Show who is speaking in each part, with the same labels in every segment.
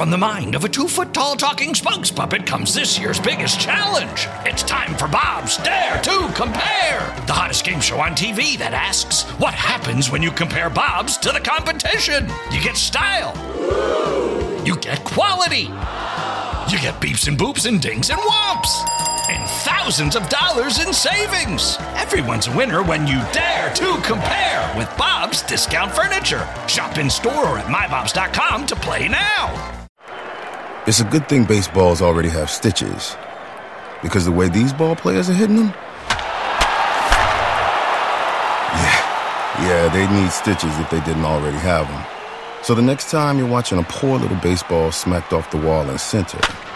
Speaker 1: from the mind of a 2-foot-tall talking spokes puppet comes this year's biggest challenge. It's time for Bob's Dare to Compare, the hottest game show on TV that asks, what happens when you compare Bob's to the competition? You get style. You get quality. You get beeps and boops and dings and whomps. And thousands of dollars in savings. Everyone's a winner when you dare to compare with Bob's Discount Furniture. Shop in store or at mybobs.com to play now.
Speaker 2: It's a good thing baseballs already have stitches, because the way these ball players are hitting them, yeah, they'd need stitches if they didn't already have them. So the next time you're watching a poor little baseball smacked off the wall in center,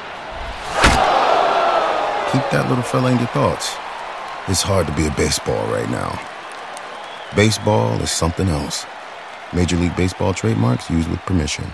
Speaker 2: keep that little fella in your thoughts. It's hard to be a baseball right now. Baseball is something else. Major League Baseball trademarks used with permission.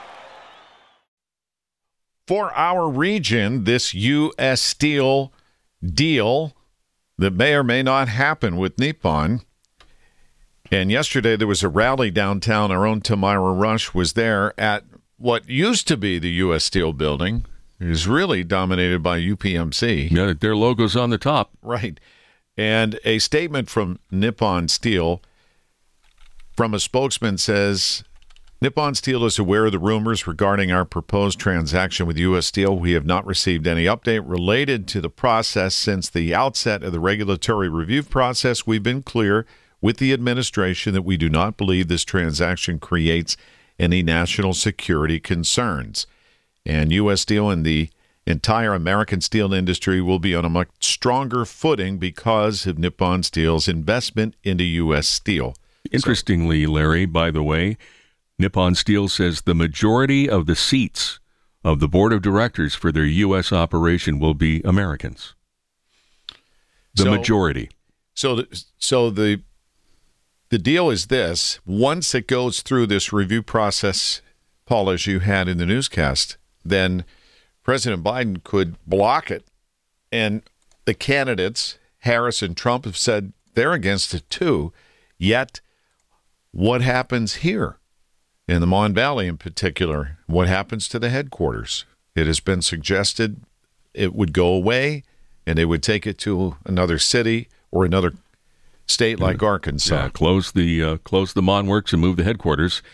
Speaker 3: For our region, this U.S. Steel deal that may or may not happen with Nippon. And yesterday there was a rally downtown. Our own Tamara Rush was there at what used to be the U.S. Steel building. It is really dominated by UPMC.
Speaker 4: Yeah, their logo's on the top.
Speaker 3: Right. And a statement from Nippon Steel from a spokesman says, Nippon Steel is aware of the rumors regarding our proposed transaction with U.S. Steel. We have not received any update related to the process since the outset of the regulatory review process. We've been clear with the administration that we do not believe this transaction creates any national security concerns. And U.S. Steel and the entire American steel industry will be on a much stronger footing because of Nippon Steel's investment into U.S. Steel.
Speaker 4: Interestingly, Larry, by the way, Nippon Steel says the majority of the seats of the board of directors for their U.S. operation will be Americans. The majority.
Speaker 3: So the deal is this. Once it goes through this review process, Paul, as you had in the newscast, then President Biden could block it. And the candidates, Harris and Trump, have said they're against it too. Yet, what happens here in the Mon Valley in particular? What happens to the headquarters? It has been suggested it would go away and they would take it to another city or another state like Arkansas.
Speaker 4: Yeah, close the Mon Works and move the headquarters.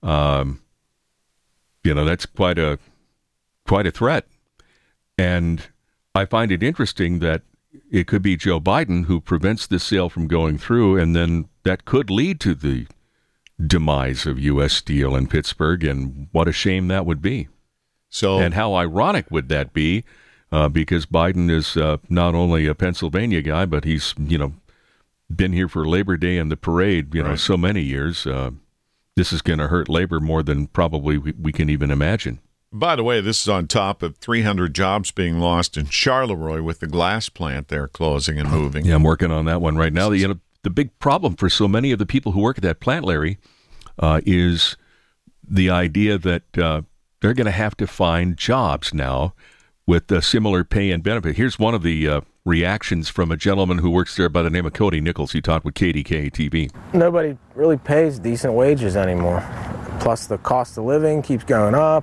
Speaker 4: That's quite a threat. And I find it interesting that it could be Joe Biden who prevents this sale from going through, and then that could lead to the demise of U.S. Steel in Pittsburgh, and what a shame that would be. And how ironic would that be, because Biden is not only a Pennsylvania guy, but he's, been here for Labor Day and the parade,
Speaker 3: right.
Speaker 4: So many years. This is going to hurt labor more than probably we can even imagine.
Speaker 3: By the way, this is on top of 300 jobs being lost in Charleroi with the glass plant there closing and moving.
Speaker 4: Yeah, I'm working on that one right now. The big problem for so many of the people who work at that plant, Larry, is the idea that they're going to have to find jobs now with similar pay and benefit. Here's one of the reactions from a gentleman who works there by the name of Cody Nichols. He talked with KDKA TV.
Speaker 5: Nobody really pays decent wages anymore. Plus the cost of living keeps going up.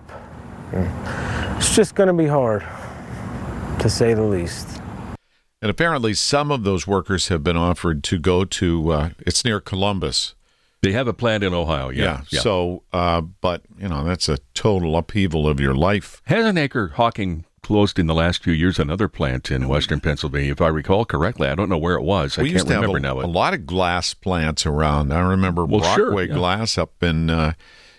Speaker 5: It's just going to be hard, to say the least.
Speaker 3: And apparently some of those workers have been offered to go to, it's near Columbus.
Speaker 4: They have a plant in Ohio, yeah.
Speaker 3: So, but, that's a total upheaval of your life.
Speaker 4: Hazenaker Hawking closed in the last few years another plant in western Pennsylvania, if I recall correctly. I don't know where it was. I can't remember now.
Speaker 3: A lot of glass plants around. I remember Brockway Glass up in, the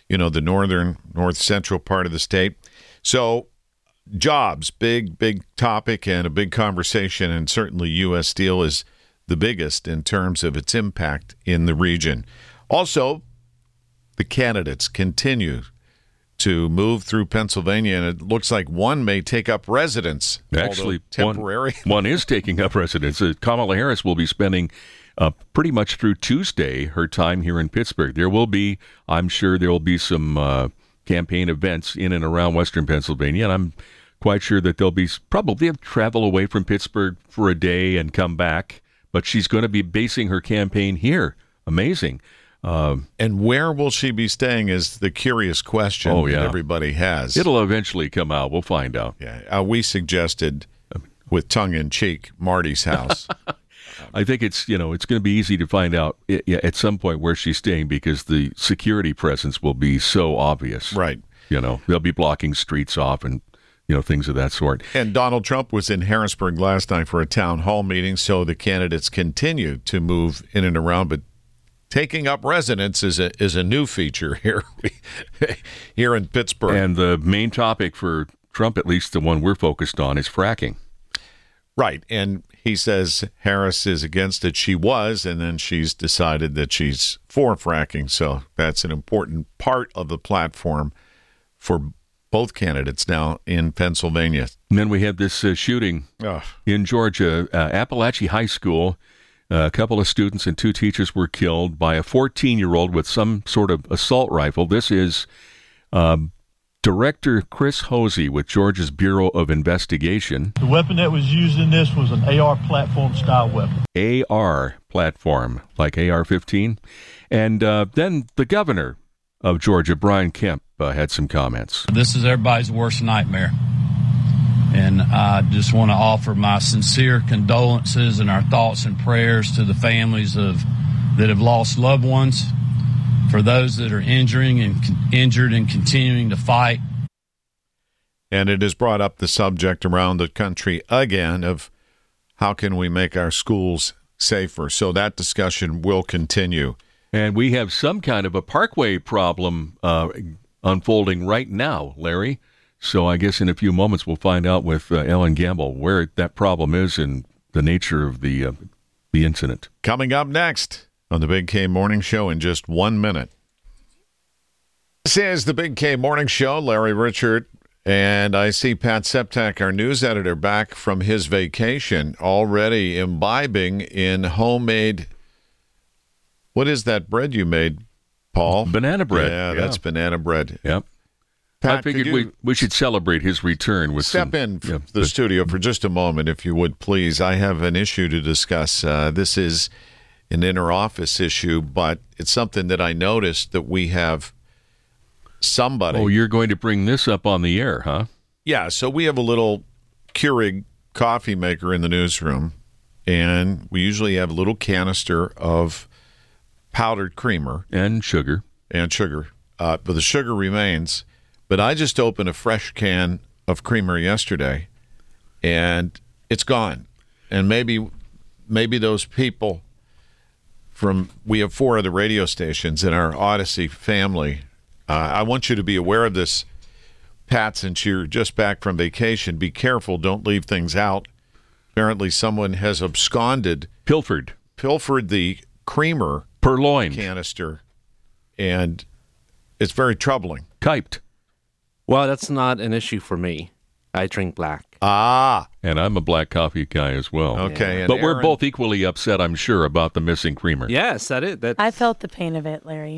Speaker 3: north central part of the state. So jobs, big topic and a big conversation, and certainly U.S. Steel is the biggest in terms of its impact in the region. Also, the candidates continue to move through Pennsylvania, and it looks like one may take up residence.
Speaker 4: Actually,
Speaker 3: temporary.
Speaker 4: One is taking up residence. Kamala Harris will be spending pretty much through Tuesday her time here in Pittsburgh. I'm sure there will be some campaign events in and around western Pennsylvania, and I'm quite sure that they'll be probably travel away from Pittsburgh for a day and come back, but she's going to be basing her campaign here. Amazing.
Speaker 3: And where will she be staying is the curious question that everybody has.
Speaker 4: It'll eventually come out. We'll find out.
Speaker 3: Yeah, we suggested, with tongue-in-cheek, Marty's house.
Speaker 4: I think it's going to be easy to find out at some point where she's staying because the security presence will be so obvious.
Speaker 3: Right.
Speaker 4: They'll be blocking streets off and things of that sort.
Speaker 3: And Donald Trump was in Harrisburg last night for a town hall meeting, so the candidates continue to move in and around, but taking up residence is a new feature here in Pittsburgh.
Speaker 4: And the main topic for Trump, at least the one we're focused on, is fracking.
Speaker 3: Right. And he says Harris is against it. She was, and then she's decided that she's for fracking. So that's an important part of the platform for both candidates now in Pennsylvania.
Speaker 4: And then we have this shooting in Georgia, Appalachia High School. A couple of students and 2 teachers were killed by a 14-year-old with some sort of assault rifle. This is Director Chris Hosey with Georgia's Bureau of Investigation.
Speaker 6: The weapon that was used in this was an AR platform-style weapon.
Speaker 4: AR platform, like AR-15. And then the governor of Georgia, Brian Kemp, had some comments.
Speaker 7: This is everybody's worst nightmare. And I just want to offer my sincere condolences and our thoughts and prayers to the families that have lost loved ones, for those that are injured and continuing to fight.
Speaker 3: And it has brought up the subject around the country again of how can we make our schools safer. So that discussion will continue.
Speaker 4: And we have some kind of a parkway problem unfolding right now, Larry. So I guess in a few moments we'll find out with Ellen Gamble where that problem is and the nature of the incident.
Speaker 3: Coming up next on the Big K Morning Show in just 1 minute. This is the Big K Morning Show. Larry Richert, and I see Pat Septak, our news editor, back from his vacation, already imbibing in homemade. What is that bread you made, Paul?
Speaker 4: Banana bread.
Speaker 3: Yeah, that's banana bread.
Speaker 4: Yep.
Speaker 3: Pat,
Speaker 4: I figured we should celebrate his return with
Speaker 3: Step in the studio for just a moment, if you would, please. I have an issue to discuss. This is an inter-office issue, but it's something that I noticed that we have somebody.
Speaker 4: Oh, you're going to bring this up on the air, huh?
Speaker 3: Yeah, so we have a little Keurig coffee maker in the newsroom, and we usually have a little canister of powdered creamer.
Speaker 4: And sugar.
Speaker 3: But the sugar remains. But I just opened a fresh can of creamer yesterday, and it's gone. And maybe those people we have 4 other radio stations in our Odyssey family. I want you to be aware of this, Pat, since you're just back from vacation. Be careful. Don't leave things out. Apparently someone has
Speaker 4: Pilfered
Speaker 3: the creamer
Speaker 4: purloined
Speaker 3: canister, and it's very troubling.
Speaker 4: Kiped.
Speaker 8: Well, that's not an issue for me. I drink black.
Speaker 4: And I'm a black coffee guy as well.
Speaker 3: Okay.
Speaker 4: Yeah. But we're both equally upset, I'm sure, about the missing creamer.
Speaker 8: Yes,
Speaker 9: I felt the pain of it, Larry.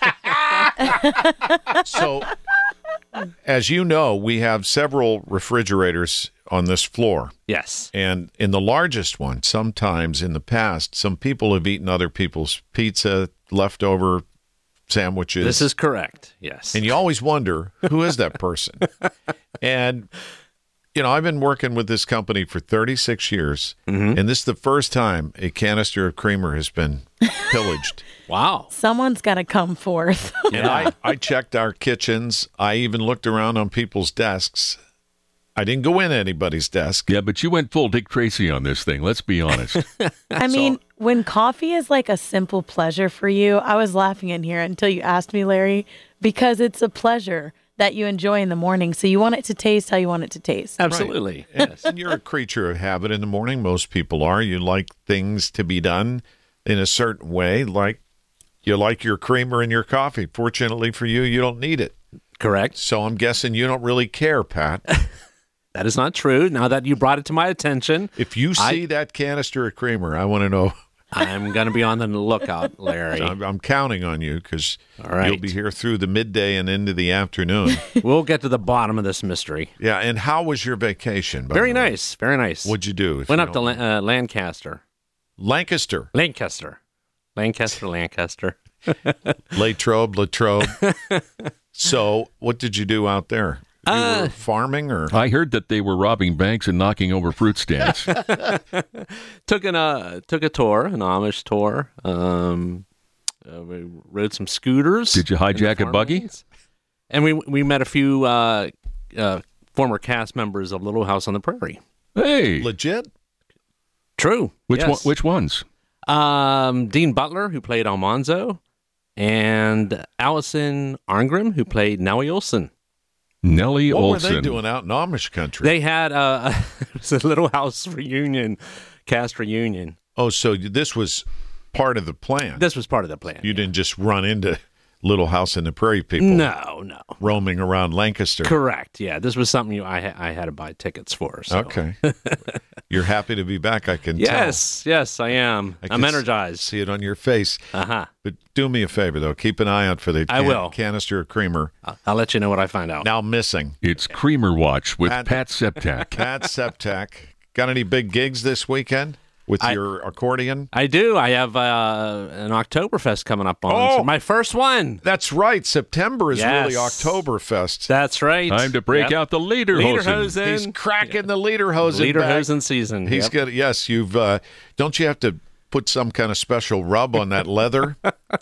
Speaker 3: So, as you know, we have several refrigerators on this floor.
Speaker 8: Yes.
Speaker 3: And in the largest one, sometimes in the past, some people have eaten other people's pizza, leftover sandwiches.
Speaker 8: This is correct, yes.
Speaker 3: And you always wonder, who is that person? And, I've been working with this company for 36 years, and this is the first time a canister of creamer has been pillaged.
Speaker 8: Wow.
Speaker 9: Someone's got to come forth.
Speaker 3: And I checked our kitchens. I even looked around on people's desks. I didn't go in anybody's desk.
Speaker 4: Yeah, but you went full Dick Tracy on this thing, let's be honest.
Speaker 9: I mean, when coffee is like a simple pleasure for you, I was laughing in here until you asked me, Larry, because it's a pleasure that you enjoy in the morning. So you want it to taste how you want it to taste.
Speaker 8: Absolutely.
Speaker 3: Right. Yes. And you're a creature of habit in the morning. Most people are. You like things to be done in a certain way, like you like your creamer in your coffee. Fortunately for you, you don't need it.
Speaker 8: Correct.
Speaker 3: So I'm guessing you don't really care, Pat.
Speaker 8: That is not true. Now that you brought it to my attention.
Speaker 3: If you see that canister of creamer, I want to know.
Speaker 8: I'm going to be on the lookout, Larry.
Speaker 3: So I'm counting on you because you'll be here through the midday and into the afternoon.
Speaker 8: We'll get to the bottom of this mystery.
Speaker 3: Yeah, and how was your vacation?
Speaker 8: Very nice, very nice.
Speaker 3: What'd you do?
Speaker 8: Went up to Lancaster.
Speaker 3: Lancaster. Latrobe. So, what did you do out there? You were farming, or
Speaker 4: I heard that they were robbing banks and knocking over fruit stands.
Speaker 8: Took a tour, an Amish tour. We rode some scooters.
Speaker 4: Did you hijack a buggy?
Speaker 8: Lanes. And we met a few former cast members of Little House on the Prairie.
Speaker 4: Hey,
Speaker 3: legit?
Speaker 8: True.
Speaker 4: Which ones?
Speaker 8: Dean Butler, who played Almanzo, and Allison Arngrim, who played Nellie Olson.
Speaker 4: Nellie
Speaker 3: Olson.
Speaker 4: Olson.
Speaker 3: What were they doing out in Amish country?
Speaker 8: They had it was a Little House reunion, cast reunion.
Speaker 3: Oh, so this was part of the plan.
Speaker 8: This was part of the plan.
Speaker 3: You didn't just run into Little House on the Prairie people.
Speaker 8: No.
Speaker 3: Roaming around Lancaster.
Speaker 8: Correct. Yeah, this was something I had to buy tickets for. So.
Speaker 3: Okay. You're happy to be back, I can tell.
Speaker 8: Yes, I am. I'm energized.
Speaker 3: See it on your face.
Speaker 8: Uh-huh.
Speaker 3: But do me a favor, though. Keep an eye out for the canister of creamer.
Speaker 8: I'll let you know what I find out.
Speaker 3: Now missing.
Speaker 4: It's Creamer Watch with Pat Septak.
Speaker 3: Pat Septak. Got any big gigs this weekend with your accordion?
Speaker 8: I do. I have an Oktoberfest coming up on my first one.
Speaker 3: That's right. September is really Oktoberfest.
Speaker 8: That's right.
Speaker 4: Time to break out the Lederhosen.
Speaker 3: He's cracking the Lederhosen.
Speaker 8: Lederhosen season.
Speaker 3: He's got. Yes, you've. Don't you have to put some kind of special rub on that leather?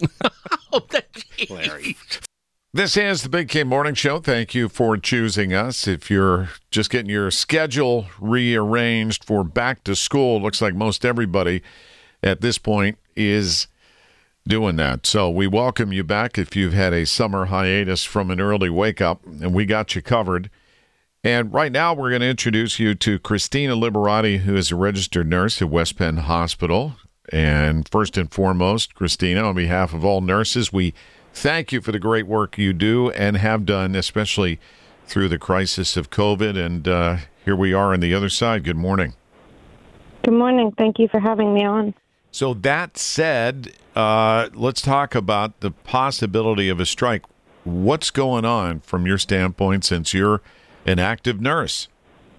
Speaker 8: Larry.
Speaker 3: This is the Big K Morning Show. Thank you for choosing us. If you're just getting your schedule rearranged for back to school, looks like most everybody at this point is doing that. So we welcome you back if you've had a summer hiatus from an early wake up, and we got you covered. And right now we're going to introduce you to Christina Liberati, who is a registered nurse at West Penn Hospital. And first and foremost, Christina, on behalf of all nurses, we thank you for the great work you do and have done, especially through the crisis of COVID. And here we are on the other side. Good morning.
Speaker 10: Good morning. Thank you for having me on.
Speaker 3: So that said, let's talk about the possibility of a strike. What's going on from your standpoint since you're an active nurse?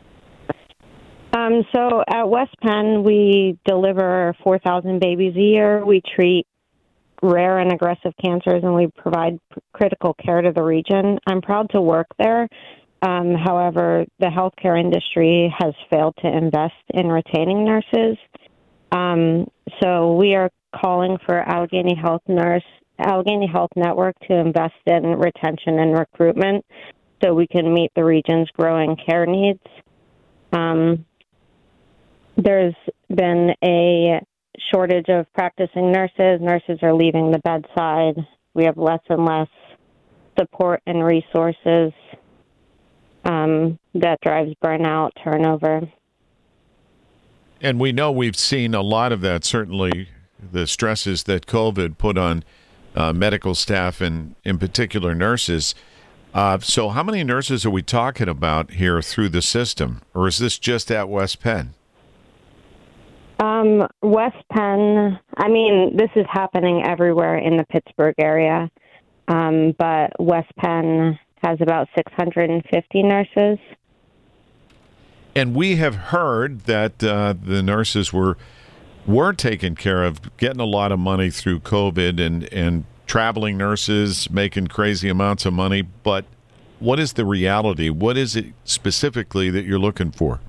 Speaker 10: So at West Penn, we deliver 4,000 babies a year. We treat rare and aggressive cancers, and we provide critical care to the region. I'm proud to work there. However, the healthcare industry has failed to invest in retaining nurses. So we are calling for Allegheny Health Network to invest in retention and recruitment so we can meet the region's growing care needs. There's been a shortage of practicing nurses. Nurses are leaving the bedside. We have less and less support and resources. That drives burnout, turnover.
Speaker 3: And we know we've seen a lot of that, certainly the stresses that COVID put on medical staff and in particular nurses. So how many nurses are we talking about here through the system? Or is this just at West Penn?
Speaker 10: West Penn, I mean, this is happening everywhere in the Pittsburgh area, but West Penn has about 650 nurses.
Speaker 3: And we have heard that the nurses were taken care of, getting a lot of money through COVID and traveling nurses making crazy amounts of money. But what is the reality? What is it specifically that you're looking for?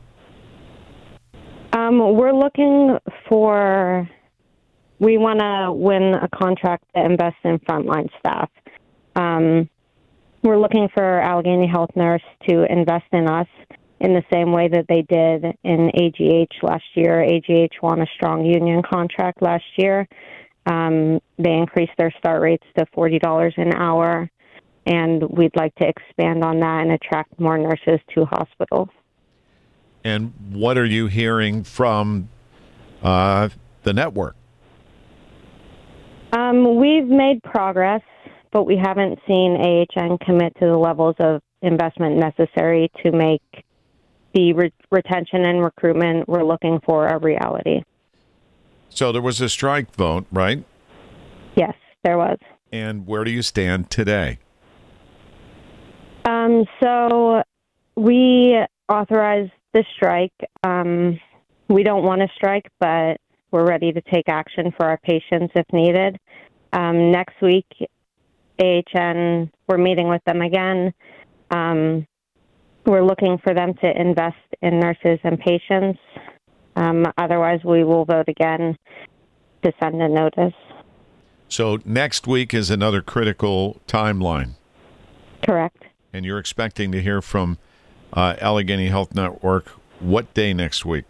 Speaker 10: We're looking for, we want to win a contract that invests in frontline staff. We're looking for Allegheny Health Nurse to invest in us in the same way that they did in AGH last year. AGH won a strong union contract last year. They increased their start rates to $40 an hour, and we'd like to expand on that and attract more nurses to hospitals.
Speaker 3: And what are you hearing from the network?
Speaker 10: We've made progress, but we haven't seen AHN commit to the levels of investment necessary to make the retention and recruitment we're looking for a reality.
Speaker 3: So there was a strike vote, right?
Speaker 10: Yes, there was.
Speaker 3: And where do you stand today?
Speaker 10: So we authorized the strike. We don't want to strike, but we're ready to take action for our patients if needed. Next week, AHN, we're meeting with them again. We're looking for them to invest in nurses and patients. Otherwise, we will vote again to send a notice.
Speaker 3: So next week is another critical timeline.
Speaker 10: Correct.
Speaker 3: And you're expecting to hear from Allegheny Health Network what day next week?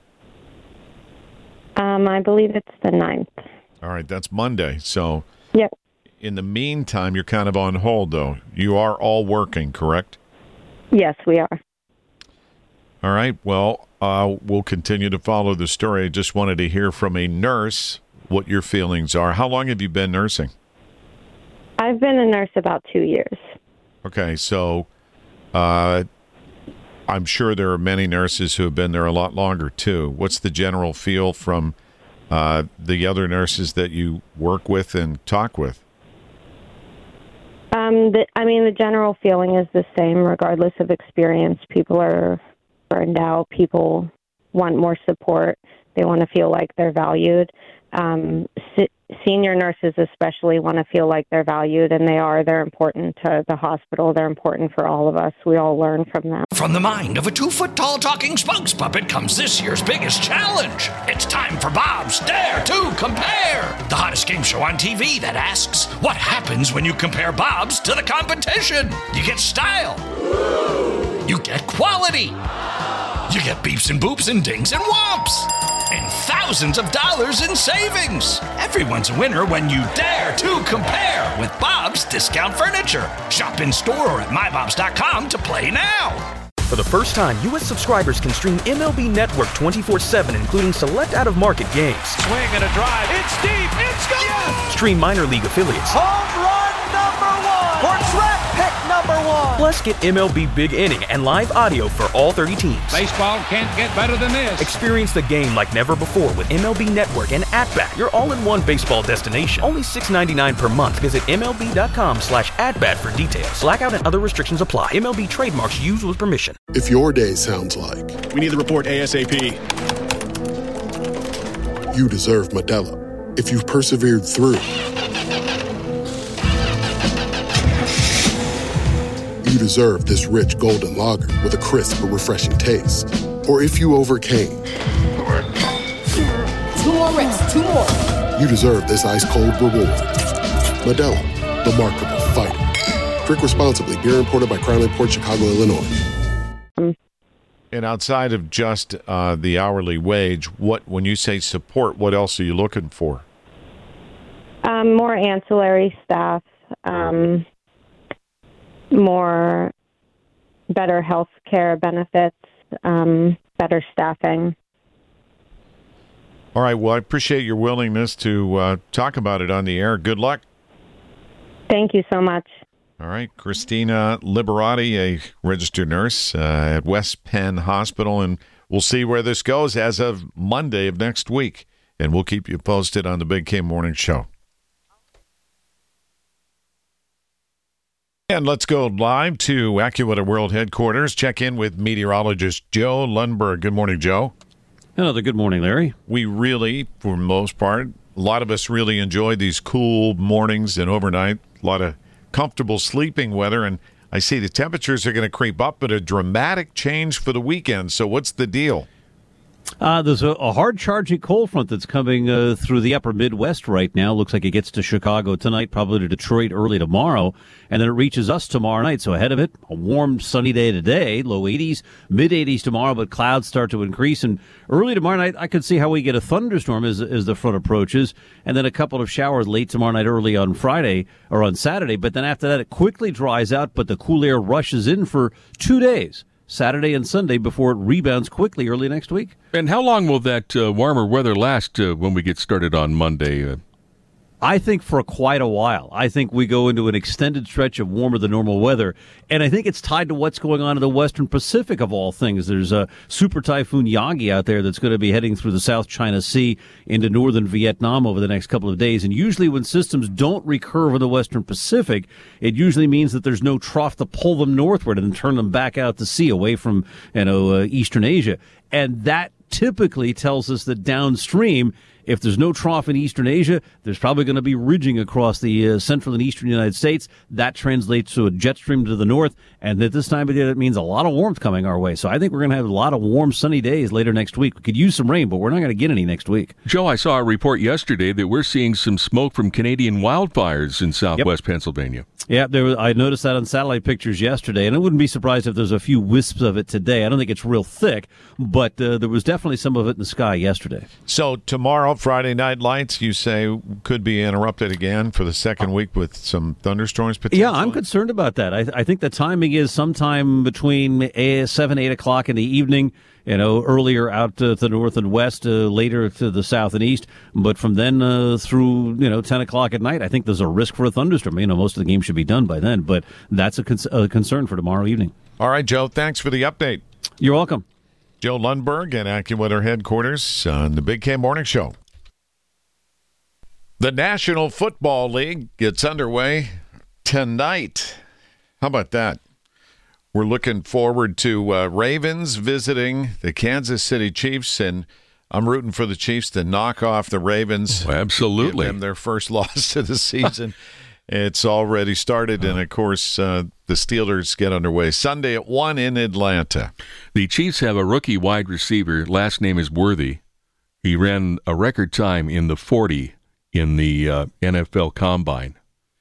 Speaker 10: I believe it's the 9th.
Speaker 3: All right, that's Monday. So
Speaker 10: yep.
Speaker 3: In the meantime, you're kind of on hold, though. You are all working, correct?
Speaker 10: Yes, we are.
Speaker 3: All right. Well, we'll continue to follow the story. I just wanted to hear from a nurse what your feelings are. How long have you been nursing?
Speaker 10: I've been a nurse about 2 years.
Speaker 3: Okay, so I'm sure there are many nurses who have been there a lot longer, too. What's the general feel from the other nurses that you work with and talk with?
Speaker 10: The general feeling is the same regardless of experience. People are burned out. People want more support. They want to feel like they're valued. Senior nurses especially want to feel like they're valued, and they are. They're important to the hospital. They're important for all of us. We all learn from them.
Speaker 1: From the mind of a 2-foot-tall talking spokes puppet comes this year's biggest challenge. It's time for Bob's Dare to Compare, the hottest game show on TV that asks, what happens when you compare Bob's to the competition? You get style. You get quality. You get beeps and boops and dings and whomps. And thousands of dollars in savings. Everyone's a winner when you dare to compare with Bob's Discount Furniture. Shop in store or at mybobs.com to play now.
Speaker 11: For the first time, U.S. subscribers can stream MLB Network 24/7, including select out-of-market games.
Speaker 12: Swing and a drive. It's deep. It's gone. Yes!
Speaker 11: Stream minor league affiliates.
Speaker 12: Home run number 1. For draft pick number 1.
Speaker 11: Plus, get MLB Big Inning and live audio for all 30 teams.
Speaker 12: Baseball can't get better than this.
Speaker 11: Experience the game like never before with MLB Network and At-Bat, your all-in-one baseball destination. Only $6.99 per month. Visit MLB.com/AtBat for details. Blackout and other restrictions apply. MLB trademarks used with permission.
Speaker 13: If your day sounds like,
Speaker 14: we need the report ASAP,
Speaker 13: you deserve Modelo. If you've persevered through, you deserve this rich golden lager with a crisp but refreshing taste. Or if you overcame,
Speaker 15: 2 more reps, 2 more.
Speaker 13: You deserve this ice-cold reward. Modelo, the mark of a fighter. Drink responsibly. Beer imported by Crown Imports, Chicago, Illinois.
Speaker 3: And outside of just the hourly wage, when you say support, what else are you looking for?
Speaker 10: More ancillary staff, more better health care benefits, better staffing.
Speaker 3: All right. Well, I appreciate your willingness to talk about it on the air. Good luck.
Speaker 10: Thank you so much.
Speaker 3: All right. Christina Liberati, a registered nurse at West Penn Hospital, and we'll see where this goes as of Monday of next week, and we'll keep you posted on the Big K Morning Show. And let's go live to AccuWeather World Headquarters. Check in with meteorologist Joe Lundberg. Good morning, Joe.
Speaker 16: Another good morning, Larry.
Speaker 3: We really, for the most part, a lot of us really enjoy these cool mornings and overnight. A lot of comfortable sleeping weather, and I see the temperatures are going to creep up, but a dramatic change for the weekend. So what's the deal?
Speaker 16: There's a hard-charging cold front that's coming through the upper Midwest right now. Looks like it gets to Chicago tonight, probably to Detroit early tomorrow, and then it reaches us tomorrow night. So ahead of it, a warm, sunny day today, low 80s, mid-80s tomorrow, but clouds start to increase. And early tomorrow night, I could see how we get a thunderstorm as the front approaches, and then a couple of showers late tomorrow night, early on Friday or on Saturday. But then after that, it quickly dries out, but the cool air rushes in for 2 days. Saturday and Sunday before it rebounds quickly early next week.
Speaker 4: And how long will that warmer weather last when we get started on Monday?
Speaker 16: I think for quite a while. I think we go into an extended stretch of warmer than normal weather, and I think it's tied to what's going on in the Western Pacific of all things. There's a super typhoon Yagi out there that's going to be heading through the South China Sea into northern Vietnam over the next couple of days, and usually when systems don't recurve in the Western Pacific, it usually means that there's no trough to pull them northward and turn them back out to sea away from Eastern Asia, and that typically tells us that downstream If there's no trough in eastern Asia, there's probably going to be ridging across the central and eastern United States. That translates to a jet stream to the north, and at this time of year, that means a lot of warmth coming our way. So I think we're going to have a lot of warm, sunny days later next week. We could use some rain, but we're not going to get any next week.
Speaker 4: Joe, I saw a report yesterday that we're seeing some smoke from Canadian wildfires in southwest Pennsylvania.
Speaker 16: Yeah, I noticed that on satellite pictures yesterday, and I wouldn't be surprised if there's a few wisps of it today. I don't think it's real thick, but there was definitely some of it in the sky yesterday.
Speaker 3: So tomorrow, Friday Night Lights, you say could be interrupted again for the second week with some thunderstorms potentially?
Speaker 16: Yeah, I'm concerned about that. I think the timing is sometime between 7, 8 o'clock in the evening, earlier out to the north and west, later to the south and east. But from then through, 10 o'clock at night, I think there's a risk for a thunderstorm. Most of the game should be done by then, but that's a concern for tomorrow evening.
Speaker 3: All right, Joe, thanks for the update.
Speaker 16: You're welcome.
Speaker 3: Joe Lundberg at AccuWeather headquarters on the Big K Morning Show. The National Football League gets underway tonight. How about that? We're looking forward to Ravens visiting the Kansas City Chiefs, and I'm rooting for the Chiefs to knock off the Ravens.
Speaker 4: Oh, absolutely.
Speaker 3: Give them their first loss of the season. It's already started, and, of course, the Steelers get underway Sunday at 1 in Atlanta.
Speaker 4: The Chiefs have a rookie wide receiver. Last name is Worthy. He ran a record time in the 40 in the NFL Combine.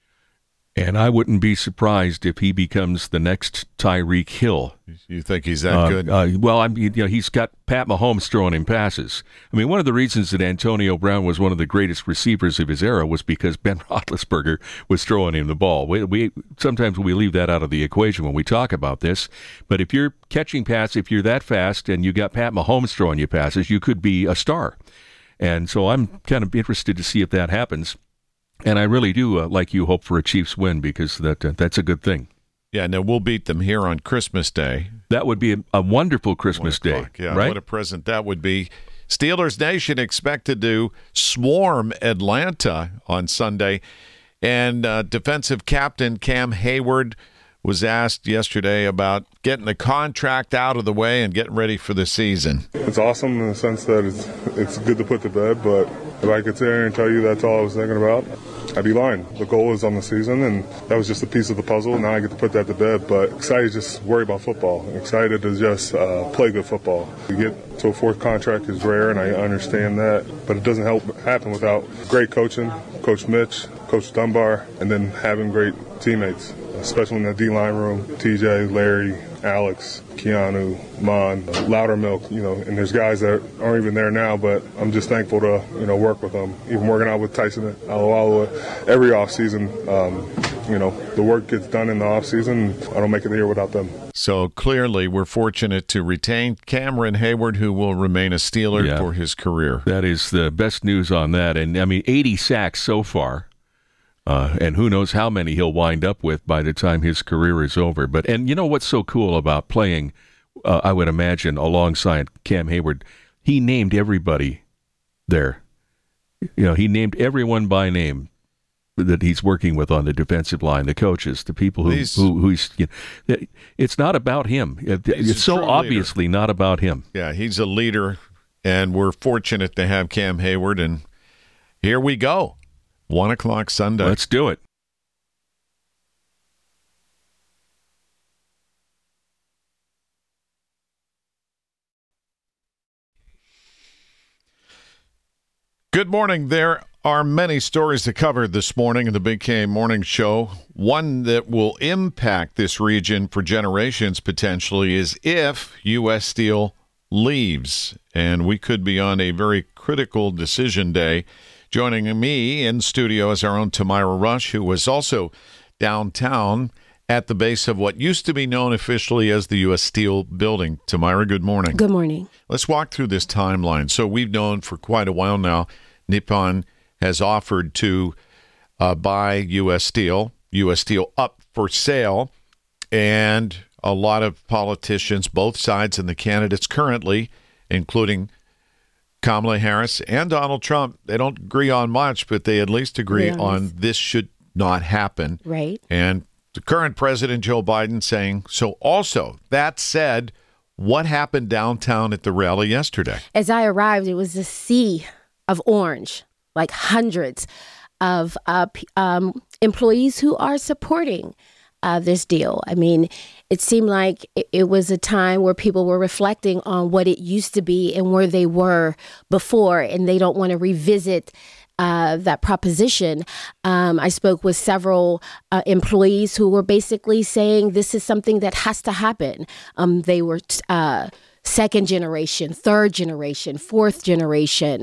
Speaker 4: And I wouldn't be surprised if he becomes the next Tyreek Hill.
Speaker 3: You think he's that good?
Speaker 4: He's got Pat Mahomes throwing him passes. I mean, one of the reasons that Antonio Brown was one of the greatest receivers of his era was because Ben Roethlisberger was throwing him the ball. Sometimes we leave that out of the equation when we talk about this. But if you're catching passes, if you're that fast and you got Pat Mahomes throwing you passes, you could be a star. And so I'm kind of interested to see if that happens. And I really do, like you, hope for a Chiefs win because that's a good thing.
Speaker 3: Yeah, and then we'll beat them here on Christmas Day.
Speaker 4: That would be a wonderful Christmas day,
Speaker 3: yeah,
Speaker 4: right?
Speaker 3: What a present that would be. Steelers Nation expected to swarm Atlanta on Sunday. And defensive captain Cam Hayward was asked yesterday about getting the contract out of the way and getting ready for the season.
Speaker 15: It's awesome in the sense that it's good to put to bed, but if I could sit here and tell you that's all I was thinking about, I'd be lying. The goal is on the season, and that was just a piece of the puzzle. Now I get to put that to bed, but excited to just worry about football. Excited to just play good football. To get to a fourth contract is rare, and I understand that, but it doesn't happen without great coaching, Coach Mitch, Coach Dunbar, and then having great teammates, especially in the D-line room. TJ, Larry, Alex, Keanu, Mon, Loudermilk, and there's guys that aren't even there now, but I'm just thankful to, work with them. Even working out with Tyson Alualu every offseason, the work gets done in the offseason. I don't make it here without them.
Speaker 3: So clearly we're fortunate to retain Cameron Hayward, who will remain a Steeler for his career.
Speaker 4: That is the best news on that. And, 80 sacks so far. And who knows how many he'll wind up with by the time his career is over. And you know what's so cool about playing, I would imagine, alongside Cam Hayward? He named everybody there. He named everyone by name that he's working with on the defensive line, the coaches, the people who he's. It's not about him. It's so obviously leader. Not about him.
Speaker 3: Yeah, he's a leader, and we're fortunate to have Cam Hayward. And here we go. 1 o'clock Sunday.
Speaker 4: Let's do it.
Speaker 3: Good morning. There are many stories to cover this morning in the Big K Morning Show. One that will impact this region for generations potentially is if U.S. Steel leaves. And we could be on a very critical decision day. Joining me in studio is our own Tamira Rush, who was also downtown at the base of what used to be known officially as the U.S. Steel building. Tamira, good morning.
Speaker 17: Good morning.
Speaker 3: Let's walk through this timeline. So we've known for quite a while now, Nippon has offered to buy U.S. Steel up for sale, and a lot of politicians, both sides and the candidates currently, including Kamala Harris and Donald Trump, they don't agree on much, but they at least agree on this should not happen.
Speaker 17: Right.
Speaker 3: And the current president, Joe Biden, saying so. Also, that said, what happened downtown at the rally yesterday?
Speaker 17: As I arrived, it was a sea of Orange, like hundreds of employees who are supporting this deal. I mean, it seemed like it was a time where people were reflecting on what it used to be and where they were before, and they don't want to revisit that proposition. I spoke with several employees who were basically saying this is something that has to happen. They were second generation, third generation, fourth generation.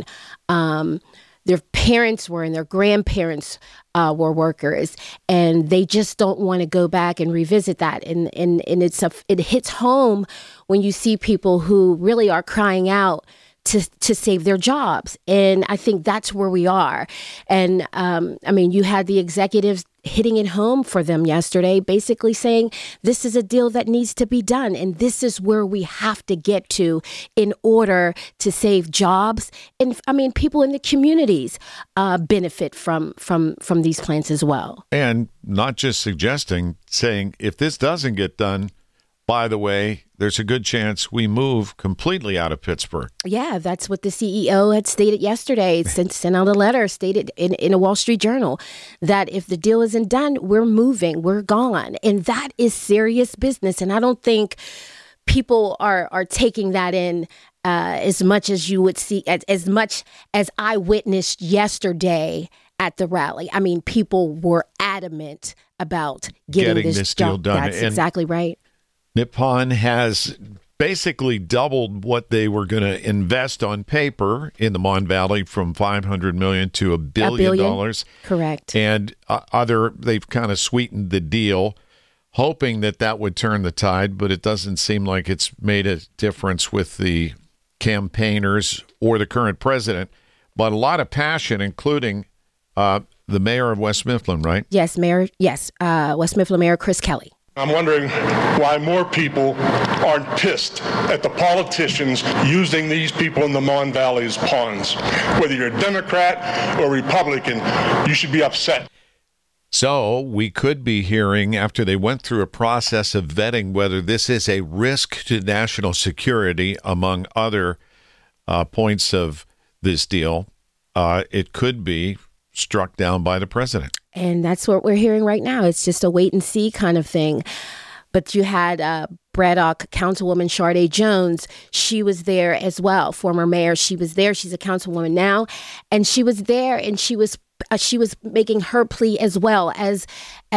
Speaker 17: Their parents were and their grandparents were workers, and they just don't want to go back and revisit that. And it hits home when you see people who really are crying out to save their jobs. And I think that's where we are. And I mean, you had the executives hitting it home for them yesterday, basically saying this is a deal that needs to be done. And this is where we have to get to in order to save jobs. And I mean, people in the communities benefit from these plans as well.
Speaker 3: And not just suggesting, saying if this doesn't get done, by the way, there's a good chance we move completely out of Pittsburgh.
Speaker 17: Yeah, that's what the CEO had stated yesterday. Sent out a letter, stated in a Wall Street Journal, that if the deal isn't done, we're moving, we're gone. And that is serious business. And I don't think people are taking that in as much as you would see, as much as I witnessed yesterday at the rally. I mean, people were adamant about getting this
Speaker 3: deal done.
Speaker 17: That's exactly right.
Speaker 3: Nippon has basically doubled what they were going to invest on paper in the Mon Valley from $500 million to $1 billion.
Speaker 17: Correct.
Speaker 3: And they've kind of sweetened the deal, hoping that would turn the tide, but it doesn't seem like it's made a difference with the campaigners or the current president. But a lot of passion, including the mayor of West Mifflin, right?
Speaker 17: Yes, Mayor. Yes, West Mifflin Mayor Chris Kelly.
Speaker 18: I'm wondering why more people aren't pissed at the politicians using these people in the Mon Valley as pawns. Whether you're a Democrat or Republican, you should be upset.
Speaker 3: So we could be hearing, after they went through a process of vetting whether this is a risk to national security, among other points of this deal, it could be struck down by the president.
Speaker 17: And that's what we're hearing right now. It's just a wait and see kind of thing. But you had Braddock, Councilwoman Sharday Jones. She was there as well, former mayor. She was there. She's a councilwoman now. And she was there, and she was making her plea as well as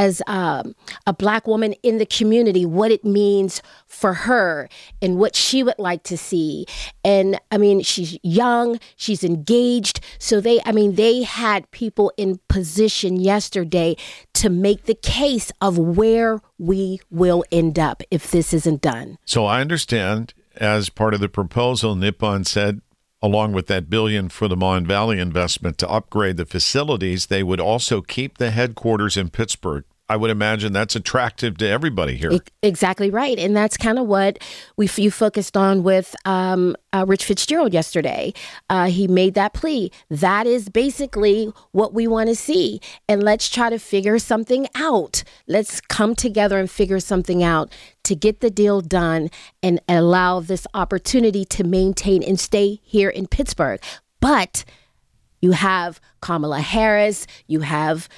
Speaker 17: a Black woman in the community, what it means for her and what she would like to see. And I mean, she's young, she's engaged. So they had people in position yesterday to make the case of where we will end up if this isn't done.
Speaker 3: So I understand, as part of the proposal, Nippon said, along with that $1 billion for the Mon Valley investment to upgrade the facilities, they would also keep the headquarters in Pittsburgh. I would imagine that's attractive to everybody here.
Speaker 17: Exactly right. And that's kind of what you focused on with Rich Fitzgerald yesterday. He made that plea. That is basically what we want to see. And let's try to figure something out. Let's come together and figure something out to get the deal done and allow this opportunity to maintain and stay here in Pittsburgh. But you have Kamala Harris, you have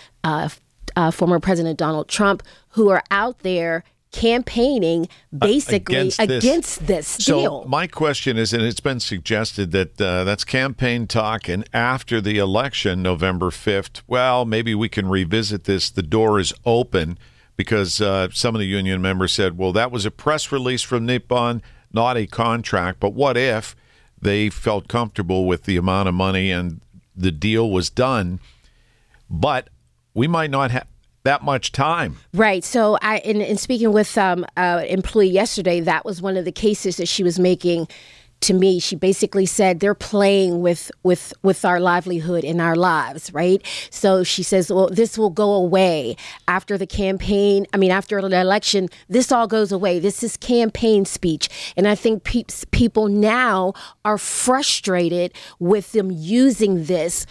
Speaker 17: former President Donald Trump, who are out there campaigning basically against this deal.
Speaker 3: So my question is, and it's been suggested that that's campaign talk, and after the election, November 5th, well, maybe we can revisit this. The door is open, because some of the union members said, well, that was a press release from Nippon, not a contract. But what if they felt comfortable with the amount of money and the deal was done, but we might not have that much time.
Speaker 17: Right. So in speaking with an employee yesterday, that was one of the cases that she was making to me. She basically said they're playing with our livelihood and our lives, right? So she says, well, this will go away after the campaign. I mean, after the election, this all goes away. This is campaign speech. And I think people now are frustrated with them using this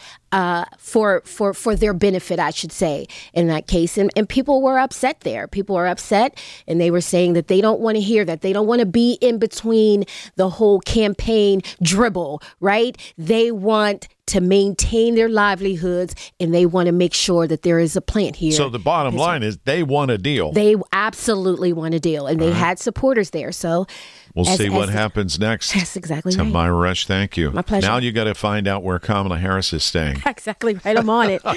Speaker 17: for their benefit, I should say, in that case. And people were upset there. People were upset, and they were saying that they don't want to hear that. They don't want to be in between the whole campaign dribble, right? They want to maintain their livelihoods, and they want to make sure that there is a plant here.
Speaker 3: So the bottom line is they want a deal.
Speaker 17: They absolutely want a deal, and they had supportors there. So
Speaker 3: we'll see what happens next.
Speaker 17: That's exactly right.
Speaker 3: Tamara Rush, thank you.
Speaker 17: My pleasure.
Speaker 3: Now you got to find out where Kamala Harris is staying.
Speaker 17: Exactly right. I'm on it.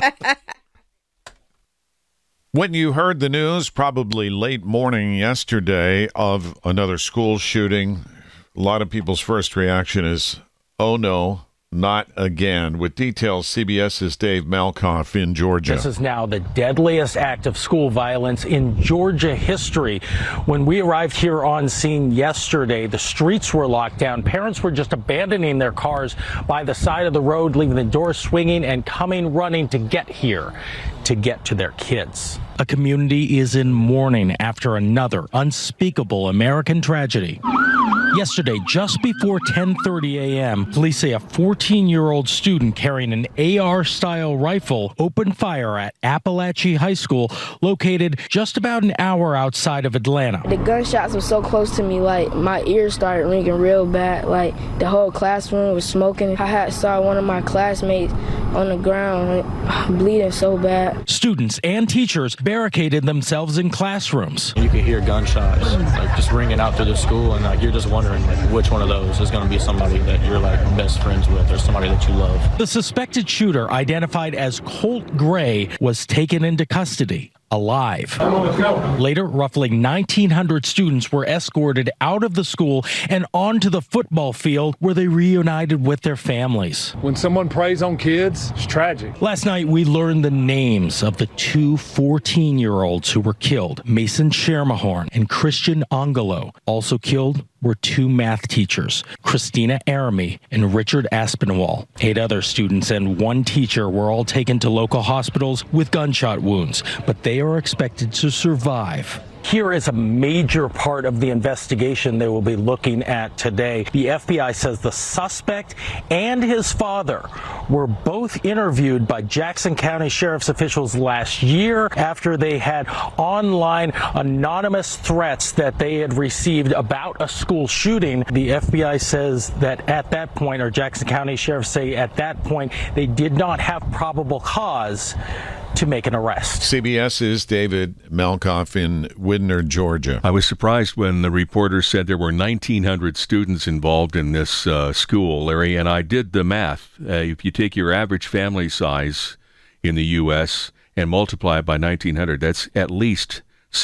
Speaker 3: When you heard the news, probably late morning yesterday, of another school shooting, a lot of people's first reaction is, oh no, not again. With details, CBS's Dave Malkoff in Georgia.
Speaker 19: This is now the deadliest act of school violence in Georgia history. When we arrived here on scene yesterday, the streets were locked down. Parents were just abandoning their cars by the side of the road, leaving the doors swinging and coming running to get here, to get to their kids. A community is in mourning after another unspeakable American tragedy. Yesterday, just before 10:30 a.m., police say a 14-year-old student carrying an AR-style rifle opened fire at Appalachia High School, located just about an hour outside of Atlanta.
Speaker 20: The gunshots were so close to me, like, my ears started ringing real bad. Like, the whole classroom was smoking. I saw one of my classmates on the ground, bleeding so bad.
Speaker 19: Students and teachers barricaded themselves in classrooms.
Speaker 21: You can hear gunshots, like, just ringing out through the school, and, like, you're just wondering, like, which one of those is going to be somebody that you're, like, best friends with or somebody that you love.
Speaker 19: The suspected shooter, identified as Colt Gray, was taken into custody alive. Later, roughly 1,900 students were escorted out of the school and onto the football field where they reunited with their families.
Speaker 22: When someone preys on kids, it's tragic.
Speaker 19: Last night, we learned the names of the two 14-year-olds who were killed, Mason Schermerhorn and Christian Angelo. Also killed were two math teachers, Christina Aramy and Richard Aspinwall. 8 other students and 1 teacher were all taken to local hospitals with gunshot wounds, but they are expected to survive. Here is a major part of the investigation they will be looking at today. The FBI says the suspect and his father were both interviewed by Jackson County Sheriff's officials last year after they had online anonymous threats that they had received about a school shooting. The FBI says that at that point, or Jackson County Sheriffs say at that point, they did not have probable cause to make an arrest.
Speaker 3: CBS's David Malkoff in Widner, Georgia.
Speaker 4: I was surprised when the reporter said there were 1,900 students involved in this school, Larry, and I did the math. If you take your average family size in the U.S. and multiply it by 1,900, that's at least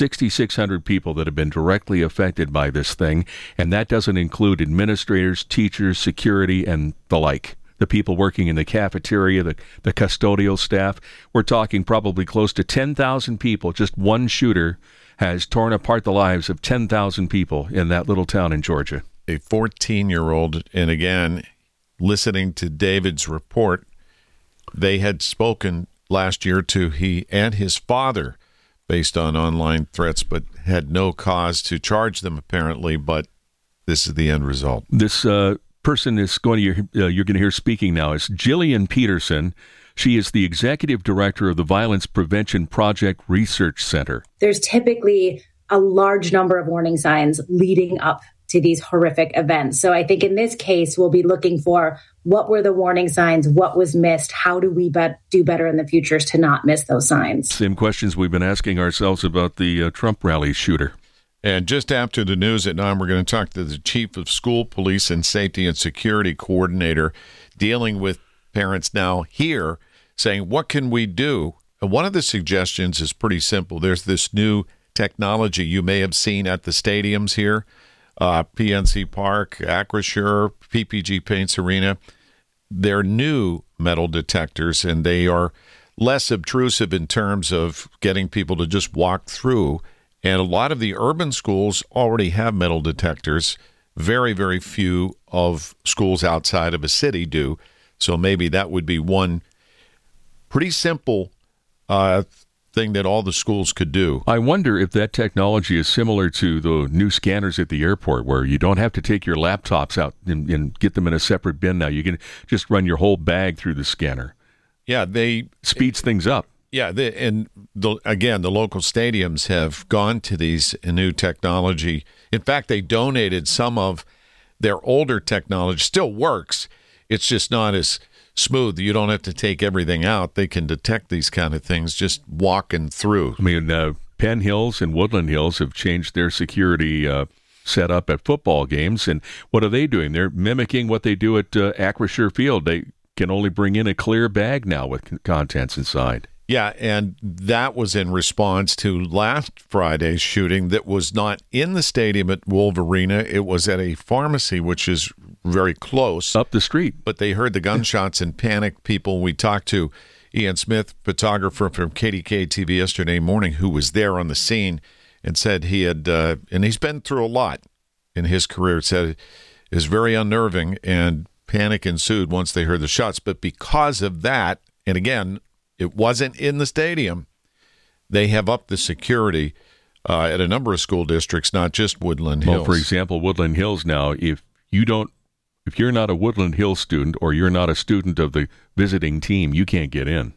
Speaker 4: 6,600 people that have been directly affected by this thing, and that doesn't include administrators, teachers, security, and the like. The people working in the cafeteria, the custodial staff. We're talking probably close to 10,000 people. Just one shooter has torn apart the lives of 10,000 people in that little town in Georgia.
Speaker 3: A 14-year-old, and again, listening to David's report, they had spoken last year to he and his father based on online threats, but had no cause to charge them apparently, but this is the end result.
Speaker 4: This person is going to you're going to hear speaking now is Jillian Peterson. She is the executive director of the Violence Prevention Project Research Center.
Speaker 23: There's typically a large number of warning signs leading up to these horrific events. So I think in this case, we'll be looking for what were the warning signs, what was missed, how do we do better in the future to not miss those signs.
Speaker 4: Same questions we've been asking ourselves about the Trump rally shooter.
Speaker 3: And just after the news at 9, we're going to talk to the Chief of School Police and Safety and Security Coordinator dealing with parents now here saying, what can we do? And one of the suggestions is pretty simple. There's this new technology you may have seen at the stadiums here, PNC Park, Acrisure, PPG Paints Arena. They're new metal detectors, and they are less obtrusive in terms of getting people to just walk through. And a lot of the urban schools already have metal detectors. Very, very few of schools outside of a city do. So maybe that would be one pretty simple thing that all the schools could do.
Speaker 4: I wonder if that technology is similar to the new scanners at the airport, where you don't have to take your laptops out and get them in a separate bin now. You can just run your whole bag through the scanner.
Speaker 3: Yeah, they
Speaker 4: speeds things up.
Speaker 3: Yeah, again, the local stadiums have gone to these new technology. In fact, they donated some of their older technology. Still works. It's just not as smooth. You don't have to take everything out. They can detect these kind of things just walking through.
Speaker 4: I mean, Penn Hills and Woodland Hills have changed their security set up at football games. And what are they doing? They're mimicking what they do at Acrisure Field. They can only bring in a clear bag now with contents inside.
Speaker 3: Yeah, and that was in response to last Friday's shooting that was not in the stadium at Wolverina. It was at a pharmacy, which is very close.
Speaker 4: Up the street.
Speaker 3: But they heard the gunshots and panicked. People we talked to, Ian Smith, photographer from KDK TV yesterday morning, who was there on the scene and said he had, and he's been through a lot in his career, said it is very unnerving, and panic ensued once they heard the shots. But because of that, and again, it wasn't in the stadium, they have upped the security at a number of school districts, not just Woodland Hills.
Speaker 4: Well, for example, Woodland Hills now, if you're not a Woodland Hills student or you're not a student of the visiting team, you can't get in.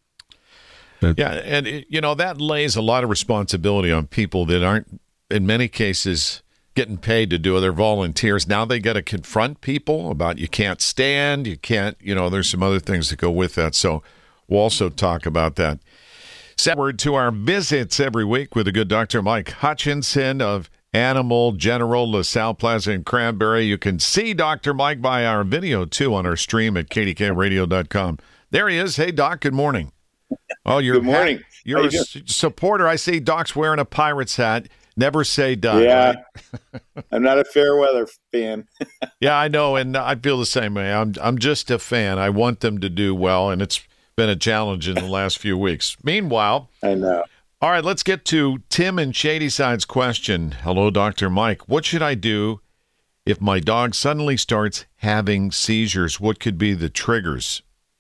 Speaker 3: Yeah, and that lays a lot of responsibility on people that aren't, in many cases, getting paid to do it. They're volunteers. Now they got to confront people about you can't stand, you can't, there's some other things that go with that. So we'll also talk about that. Word to our visits every week with the good Dr. Mike Hutchinson of Animal General, LaSalle Plaza, and Cranberry. You can see Dr. Mike by our video, too, on our stream at kdkradio.com. There he is. Hey, Doc, good morning. Oh,
Speaker 2: good morning.
Speaker 3: You're a supporter. I see Doc's wearing a Pirates hat. Never say die.
Speaker 2: Yeah,
Speaker 3: right?
Speaker 2: I'm not a fair weather fan.
Speaker 3: Yeah, I know, and I feel the same way. I'm just a fan. I want them to do well, and it's been a challenge in the last few weeks. Meanwhile,
Speaker 2: I know.
Speaker 3: All right, let's get to Tim and Shadyside's question. Hello, Dr. Mike. What should I do if my dog suddenly starts having seizures? What could be the triggers?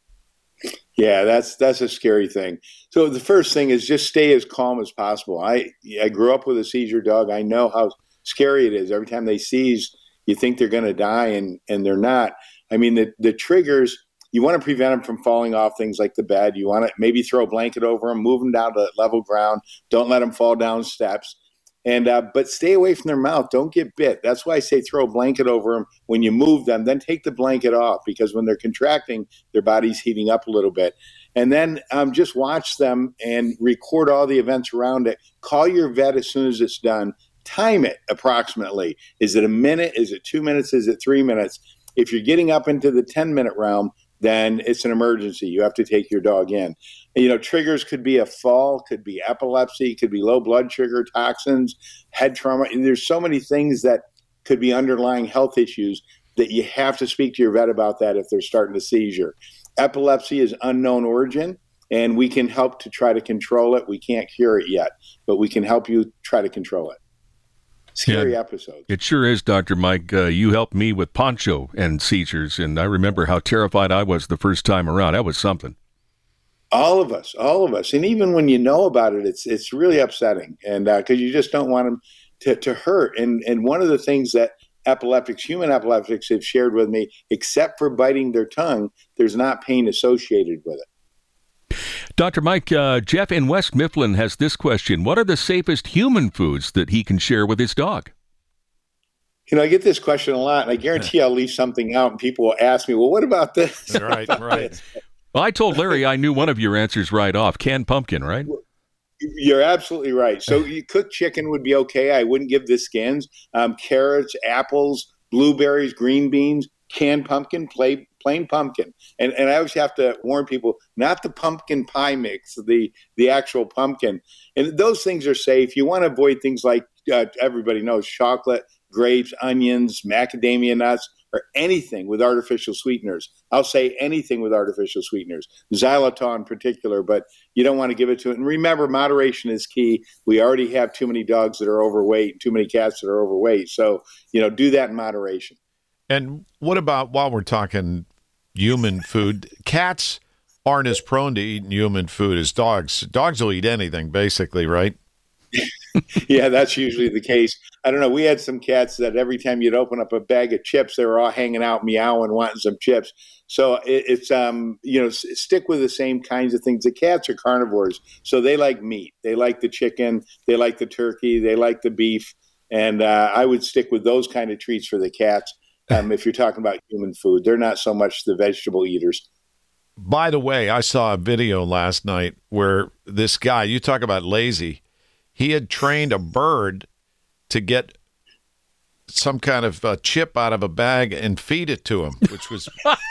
Speaker 2: Yeah, that's a scary thing. So the first thing is just stay as calm as possible. I grew up with a seizure dog. I know how scary it is. Every time they seize, you think they're going to die, and they're not. I mean, the triggers, you want to prevent them from falling off things like the bed. You want to maybe throw a blanket over them, move them down to level ground. Don't let them fall down steps. And but stay away from their mouth. Don't get bit. That's why I say throw a blanket over them when you move them. Then take the blanket off, because when they're contracting, their body's heating up a little bit. And then just watch them and record all the events around it. Call your vet as soon as it's done. Time it approximately. Is it a minute? Is it 2 minutes? Is it 3 minutes? If you're getting up into the 10-minute realm, then it's an emergency. You have to take your dog in. Triggers could be a fall, could be epilepsy, could be low blood sugar, toxins, head trauma. And there's so many things that could be underlying health issues that you have to speak to your vet about that if they're starting a seizure. Epilepsy is unknown origin, and we can help to try to control it. We can't cure it yet, but we can help you try to control it. Scary episode.
Speaker 4: It sure is, Dr. Mike. You helped me with poncho and seizures, and I remember how terrified I was the first time around. That was something. All of us.
Speaker 2: And even when you know about it, it's really upsetting, and because you just don't want them to hurt. And one of the things that human epileptics have shared with me, except for biting their tongue, there's not pain associated with it.
Speaker 4: Dr. Mike, Jeff in West Mifflin has this question. What are the safest human foods that he can share with his dog?
Speaker 2: I get this question a lot, and I guarantee I'll leave something out, and people will ask me, well, what about this?
Speaker 3: Right.
Speaker 4: Well, I told Larry I knew one of your answers right off. Canned pumpkin, right?
Speaker 2: You're absolutely right. So cooked chicken would be okay. I wouldn't give the skins. Carrots, apples, blueberries, green beans, canned pumpkin, plain pumpkin. And I always have to warn people, not the pumpkin pie mix, the actual pumpkin. And those things are safe. You want to avoid things like, everybody knows, chocolate, grapes, onions, macadamia nuts, or anything with artificial sweeteners. I'll say anything with artificial sweeteners, xylitol in particular, but you don't want to give it to it. And remember, moderation is key. We already have too many dogs that are overweight, too many cats that are overweight. So, do that in moderation.
Speaker 3: And what about, while we're talking human food, cats aren't as prone to eating human food as dogs. Dogs will eat anything, basically, right?
Speaker 2: Yeah, that's usually the case. I don't know. We had some cats that every time you'd open up a bag of chips, they were all hanging out, meowing, wanting some chips. So it's stick with the same kinds of things. The cats are carnivores, so they like meat. They like the chicken. They like the turkey. They like the beef. And I would stick with those kind of treats for the cats. If you're talking about human food, they're not so much the vegetable eaters.
Speaker 3: By the way, I saw a video last night where this guy, you talk about lazy, he had trained a bird to get some kind of chip out of a bag and feed it to him, which was...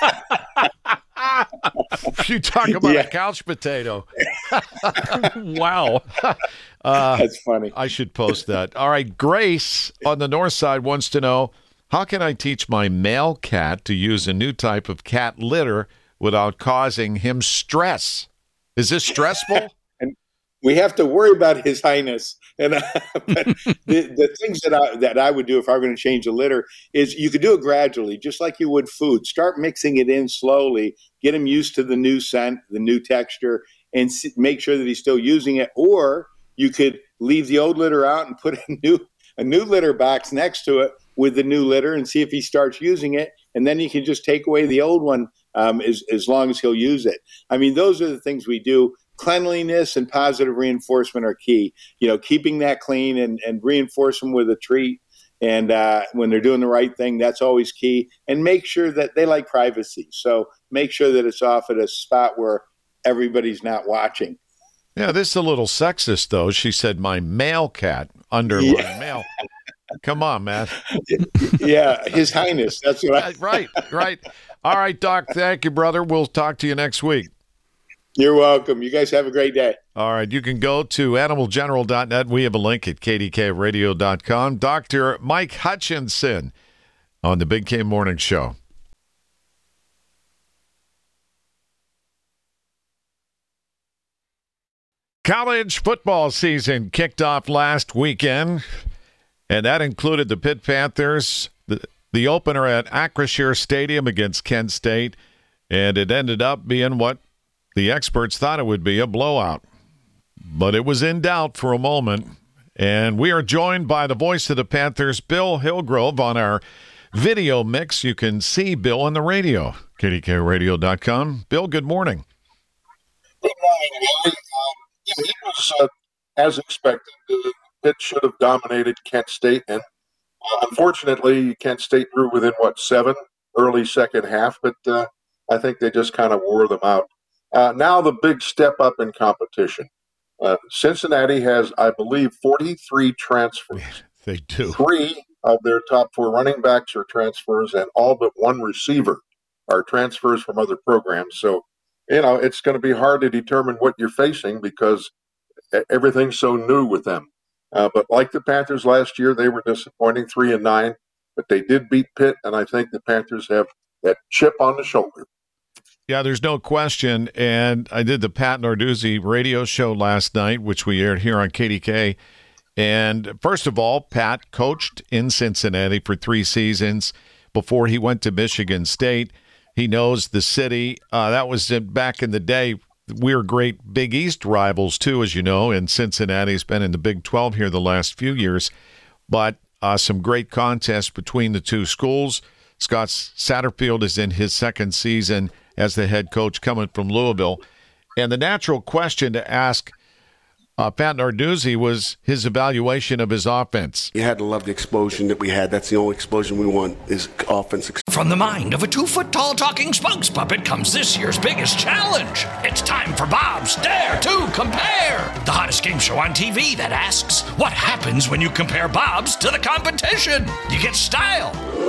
Speaker 3: You talk about a couch potato.
Speaker 4: Wow.
Speaker 2: That's funny.
Speaker 3: I should post that. All right, Grace on the north side wants to know, how can I teach my male cat to use a new type of cat litter without causing him stress? Is this stressful?
Speaker 2: And we have to worry about His Highness. And but the things that I would do if I were going to change a litter is you could do it gradually, just like you would food. Start mixing it in slowly, get him used to the new scent, the new texture, and make sure that he's still using it. Or you could leave the old litter out and put a new litter box next to it with the new litter and see if he starts using it. And then you can just take away the old one as long as he'll use it. I mean, those are the things we do. Cleanliness and positive reinforcement are key. Keeping that clean and reinforce them with a treat. And when they're doing the right thing, that's always key. And make sure that they like privacy. So make sure that it's off at a spot where everybody's not watching.
Speaker 3: Yeah, this is a little sexist, though. She said, my male cat, underline male. Come on, man.
Speaker 2: Yeah, His Highness. That's what
Speaker 3: Right. All right, Doc, thank you, brother. We'll talk to you next week.
Speaker 2: You're welcome. You guys have a great day.
Speaker 3: All right. You can go to animalgeneral.net. We have a link at kdkradio.com. Dr. Mike Hutchinson on the Big K Morning Show. College football season kicked off last weekend, and that included the Pitt Panthers, the opener at Acrisure Stadium against Kent State, and it ended up being what the experts thought it would be, a blowout. But it was in doubt for a moment. And we are joined by the voice of the Panthers, Bill Hillgrove, on our video mix. You can see Bill on the radio, kdkradio.com. Bill, good morning.
Speaker 5: Good morning, Larry. It was, as expected, Pitt should have dominated Kent State. And unfortunately, Kent State grew within, 7 early second half. But I think they just kind of wore them out. Now the big step up in competition. Cincinnati has, I believe, 43 transfers.
Speaker 3: They do. 3
Speaker 5: of their top 4 running backs are transfers, and all but 1 receiver are transfers from other programs. So, it's going to be hard to determine what you're facing because everything's so new with them. But like the Panthers last year, they were disappointing, 3-9, but they did beat Pitt, and I think the Panthers have that chip on the shoulder.
Speaker 3: Yeah, there's no question. And I did the Pat Narduzzi radio show last night, which we aired here on KDK. And first of all, Pat coached in Cincinnati for 3 seasons before he went to Michigan State. He knows the city. That was back in the day. We were great Big East rivals, too, as you know, and Cincinnati's been in the Big 12 here the last few years. But some great contests between the two schools. Scott Satterfield is in his 2nd season as the head coach coming from Louisville. And the natural question to ask Pat Narduzzi was his evaluation of his offense.
Speaker 6: You had to love the explosion that we had. That's the only explosion we want is offense.
Speaker 1: From the mind of a 2-foot-tall talking spokes puppet comes this year's biggest challenge. It's time for Bob's Dare to Compare, the hottest game show on TV that asks, what happens when you compare Bob's to the competition? You get style.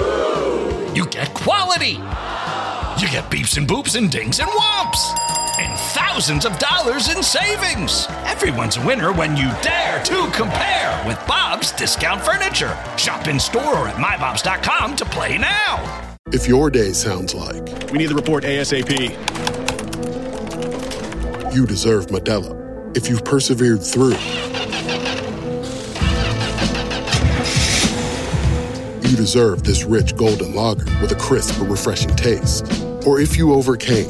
Speaker 1: You get quality. You get beeps and boops and dings and whomps. And thousands of dollars in savings. Everyone's a winner when you dare to compare with Bob's Discount Furniture. Shop in store or at mybobs.com to play now.
Speaker 13: If your day sounds like...
Speaker 14: We need the report ASAP.
Speaker 13: You deserve Modelo. If you've persevered through... You deserve this rich golden lager with a crisp but refreshing taste. Or if you overcame...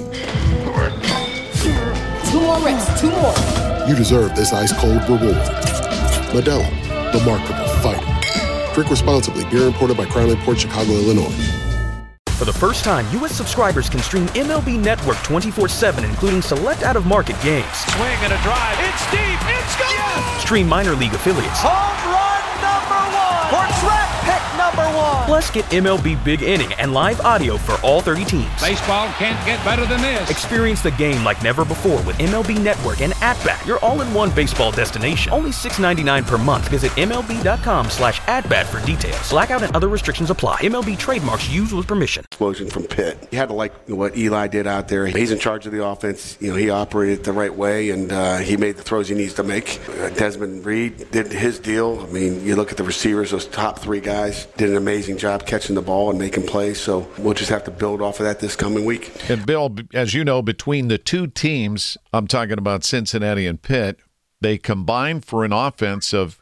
Speaker 7: 2 more reps, 2 more.
Speaker 13: You deserve this ice-cold reward. Modelo, the Remarkable Fighter. Drink responsibly. Beer imported by Crown Imports, Chicago, Illinois.
Speaker 11: For the first time, U.S. subscribers can stream MLB Network 24/7, including select out-of-market games.
Speaker 12: Swing and a drive. It's deep. It's gone. Yes!
Speaker 11: Stream minor league affiliates.
Speaker 12: Home run number 1 for track pick number 1.
Speaker 11: Plus, get MLB Big Inning and live audio for all 30 teams.
Speaker 7: Baseball can't get better than this.
Speaker 11: Experience the game like never before with MLB Network and At-Bat, your all-in-one baseball destination. Only $6.99 per month. Visit MLB.com/at-bat for details. Blackout and other restrictions apply. MLB trademarks used with permission.
Speaker 6: Explosion from Pitt. You had to like what Eli did out there. He's in charge of the offense. He operated the right way, and he made the throws he needs to make. Desmond Reed did his deal. I mean, you look at the receivers, those top three guys did an amazing job catching the ball and making plays. So we'll just have to build off of that this coming week.
Speaker 3: And Bill, as you know, between the two teams, I'm talking about Cincinnati and Pitt, they combined for an offense of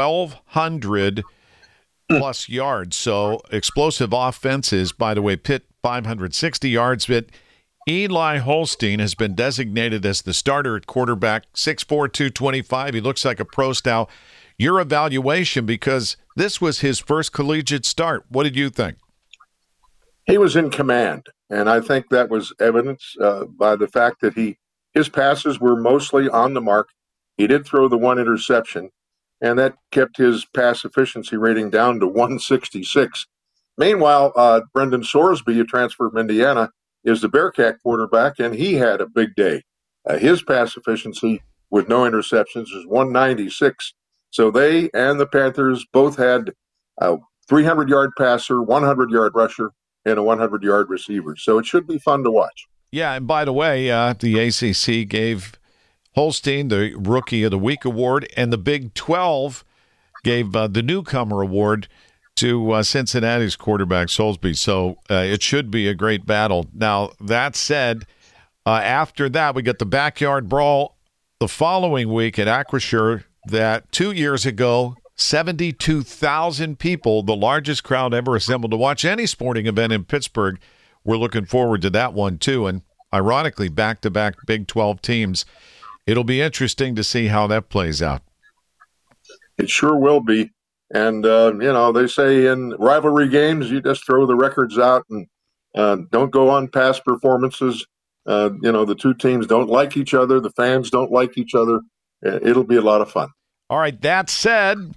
Speaker 3: 1,200 plus yards. So explosive offenses. By the way, Pitt 560 yards, but Eli Holstein has been designated as the starter at quarterback, 6'4", 225. He looks like a pro style. Your evaluation, because this was his first collegiate start. What did you think?
Speaker 5: He was in command, and I think that was evidenced by the fact that his passes were mostly on the mark. He did throw the one interception, and that kept his pass efficiency rating down to 166. Meanwhile, Brendan Sorsby, a transfer from Indiana, is the Bearcat quarterback, and he had a big day. His pass efficiency with no interceptions is 196. So they and the Panthers both had a 300-yard passer, 100-yard rusher, and a 100-yard receiver. So it should be fun to watch.
Speaker 3: Yeah, and by the way, the ACC gave Holstein the Rookie of the Week award, and the Big 12 gave the Newcomer award to Cincinnati's quarterback, Soulsby. So it should be a great battle. Now, that said, after that, we got the Backyard Brawl the following week at Acrisure that 2 years ago, 72,000 people, the largest crowd ever assembled to watch any sporting event in Pittsburgh. We're looking forward to that one, too. And ironically, back-to-back Big 12 teams. It'll be interesting to see how that plays out.
Speaker 5: It sure will be. And, they say in rivalry games, you just throw the records out and don't go on past performances. The two teams don't like each other. The fans don't like each other. It'll be a lot of fun.
Speaker 3: All right, that said,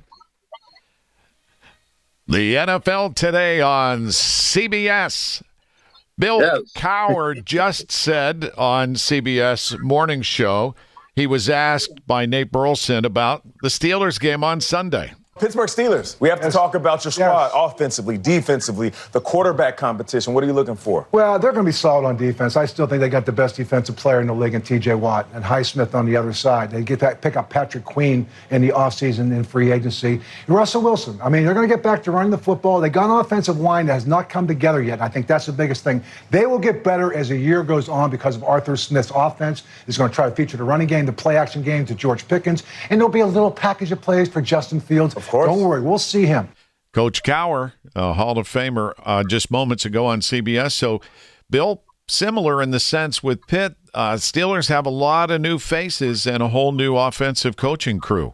Speaker 3: the NFL today on CBS. Bill Cowher just said on CBS Morning Show, he was asked by Nate Burleson about the Steelers game on Sunday.
Speaker 8: Pittsburgh Steelers, we have to talk about your squad offensively, defensively, the quarterback competition. What are you looking for?
Speaker 9: Well, they're going to be solid on defense. I still think they got the best defensive player in the league in T.J. Watt and Highsmith on the other side. They pick up Patrick Queen in the offseason in free agency. And Russell Wilson. I mean, they're going to get back to running the football. They got an offensive line that has not come together yet. And I think that's the biggest thing. They will get better as the year goes on because of Arthur Smith's offense. He's going to try to feature the running game, the play-action game to George Pickens. And there'll be a little package of plays for Justin Fields. Of course. Don't worry. We'll see him.
Speaker 3: Coach Cowher, a Hall of Famer, just moments ago on CBS. So, Bill, similar in the sense with Pitt, Steelers have a lot of new faces and a whole new offensive coaching crew.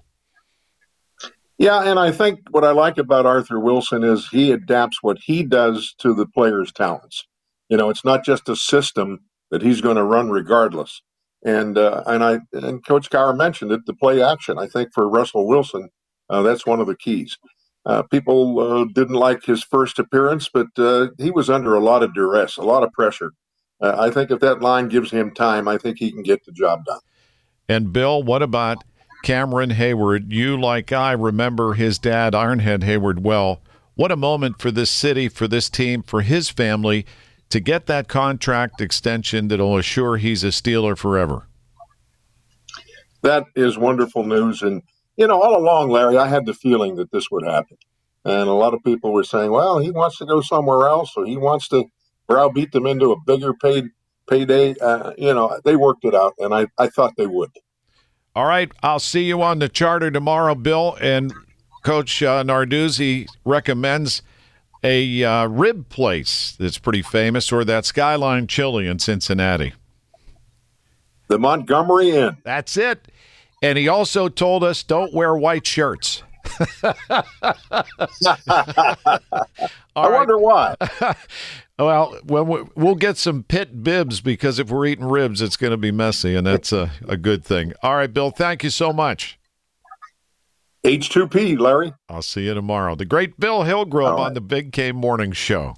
Speaker 5: Yeah, and I think what I like about Arthur Wilson is he adapts what he does to the players' talents. It's not just a system that he's going to run regardless. And Coach Cowher mentioned it, the play action. I think for Russell Wilson, that's one of the keys. People didn't like his first appearance, but he was under a lot of duress, a lot of pressure. I think if that line gives him time, I think he can get the job done.
Speaker 3: And, Bill, what about Cameron Hayward? You, like I, remember his dad, Ironhead Hayward, well. What a moment for this city, for this team, for his family to get that contract extension that will assure he's a Steeler forever.
Speaker 5: That is wonderful news. And all along, Larry, I had the feeling that this would happen. And a lot of people were saying, well, he wants to go somewhere else, or he wants to browbeat them into a bigger payday. They worked it out, and I thought they would.
Speaker 3: All right, I'll see you on the charter tomorrow, Bill. And Coach Narduzzi recommends a rib place that's pretty famous, or that Skyline Chili in Cincinnati.
Speaker 5: The Montgomery Inn.
Speaker 3: That's it. And he also told us don't wear white shirts.
Speaker 5: I wonder why.
Speaker 3: Well, we'll get some Pitt bibs, because if we're eating ribs, it's going to be messy, and that's a good thing. All right, Bill, thank you so much.
Speaker 5: H2P, Larry.
Speaker 3: I'll see you tomorrow. The great Bill Hillgrove on the Big K Morning Show.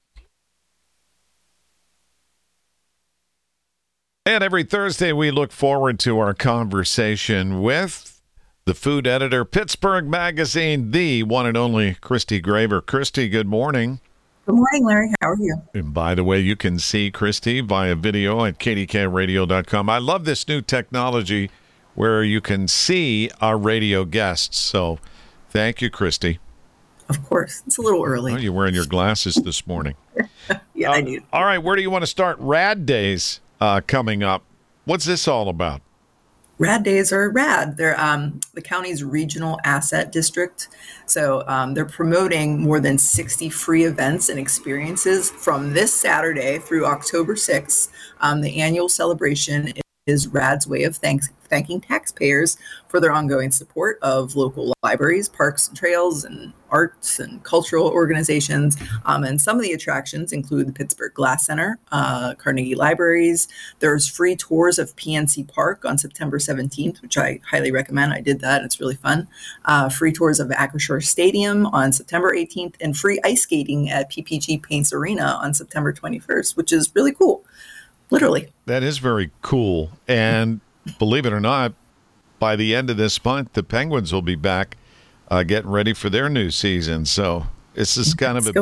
Speaker 3: And every Thursday, we look forward to our conversation with the food editor, Pittsburgh Magazine, the one and only Christy Graver. Christy, good morning.
Speaker 10: Good morning, Larry. How are you?
Speaker 3: And by the way, you can see Christy via video at kdkradio.com. I love this new technology where you can see our radio guests. So thank you, Christy.
Speaker 10: Of course. It's a little early.
Speaker 3: Oh, you're wearing your glasses this morning.
Speaker 10: Yeah, I do.
Speaker 3: All right, where do you want to start? Rad Days coming up. What's this all about?
Speaker 10: Rad Days are rad. They're the county's regional asset district. So they're promoting more than 60 free events and experiences from this Saturday through October 6th. The annual celebration is RAD's way of thanking taxpayers for their ongoing support of local libraries, parks and trails, and arts and cultural organizations. And some of the attractions include the Pittsburgh Glass Center, Carnegie Libraries. There's free tours of PNC Park on September 17th, which I highly recommend. I did that. It's really fun. Free tours of Acrisure Stadium on September 18th, and free ice skating at PPG Paints Arena on September 21st, which is really cool. Literally.
Speaker 3: That is very cool. And believe it or not, by the end of this month, the Penguins will be back getting ready for their new season. So this is kind of a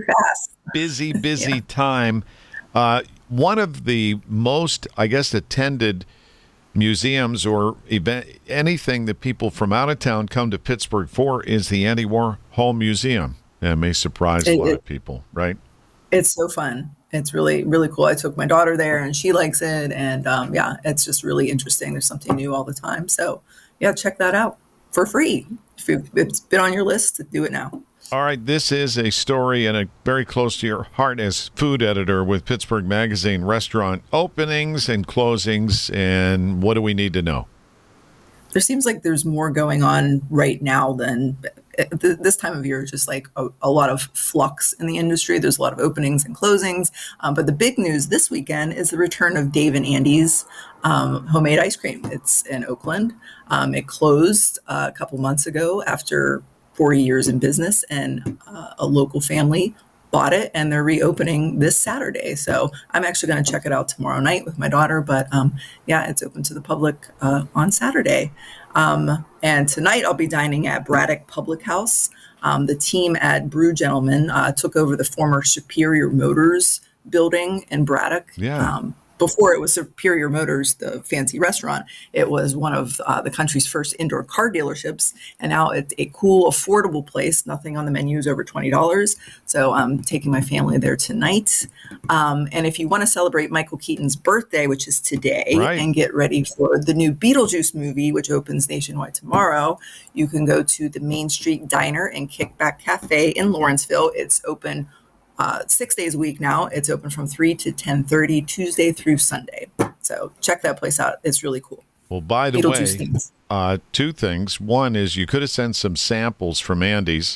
Speaker 3: busy time. One of the most, I guess, attended museums or event, anything that people from out of town come to Pittsburgh for is the Andy Warhol Museum. It may surprise a lot of people, right?
Speaker 10: It's so fun. It's really, really cool. I took my daughter there and she likes it. And it's just really interesting. There's something new all the time. So check that out for free. If it's been on your list, do it now.
Speaker 3: All right. This is a story and a very close to your heart as food editor with Pittsburgh Magazine, restaurant openings and closings. And what do we need to know?
Speaker 10: There seems like there's more going on right now than this time of year, just like a lot of flux in the industry. There's a lot of openings and closings. But the big news this weekend is the return of Dave and Andy's homemade ice cream. It's in Oakland. It closed a couple months ago after 40 years in business, and a local family bought it, and they're reopening this Saturday. So I'm actually going to check it out tomorrow night with my daughter. But it's open to the public on Saturday. And tonight I'll be dining at Braddock Public House. The team at Brew Gentlemen took over the former Superior Motors building in Braddock. Before it was Superior Motors, the fancy restaurant, it was one of the country's first indoor car dealerships. And now it's a cool, affordable place. Nothing on the menu is over $20. So I'm taking my family there tonight. And if you want to celebrate Michael Keaton's birthday, which is today, and get ready for the new Beetlejuice movie, which opens nationwide tomorrow, you can go to the Main Street Diner and Kickback Cafe in Lawrenceville. It's open 6 days a week now. It's open from 3 to 10:30, Tuesday through Sunday. So check that place out. It's really cool.
Speaker 3: Well, by the way, two things. One is you could have sent some samples from Andy's,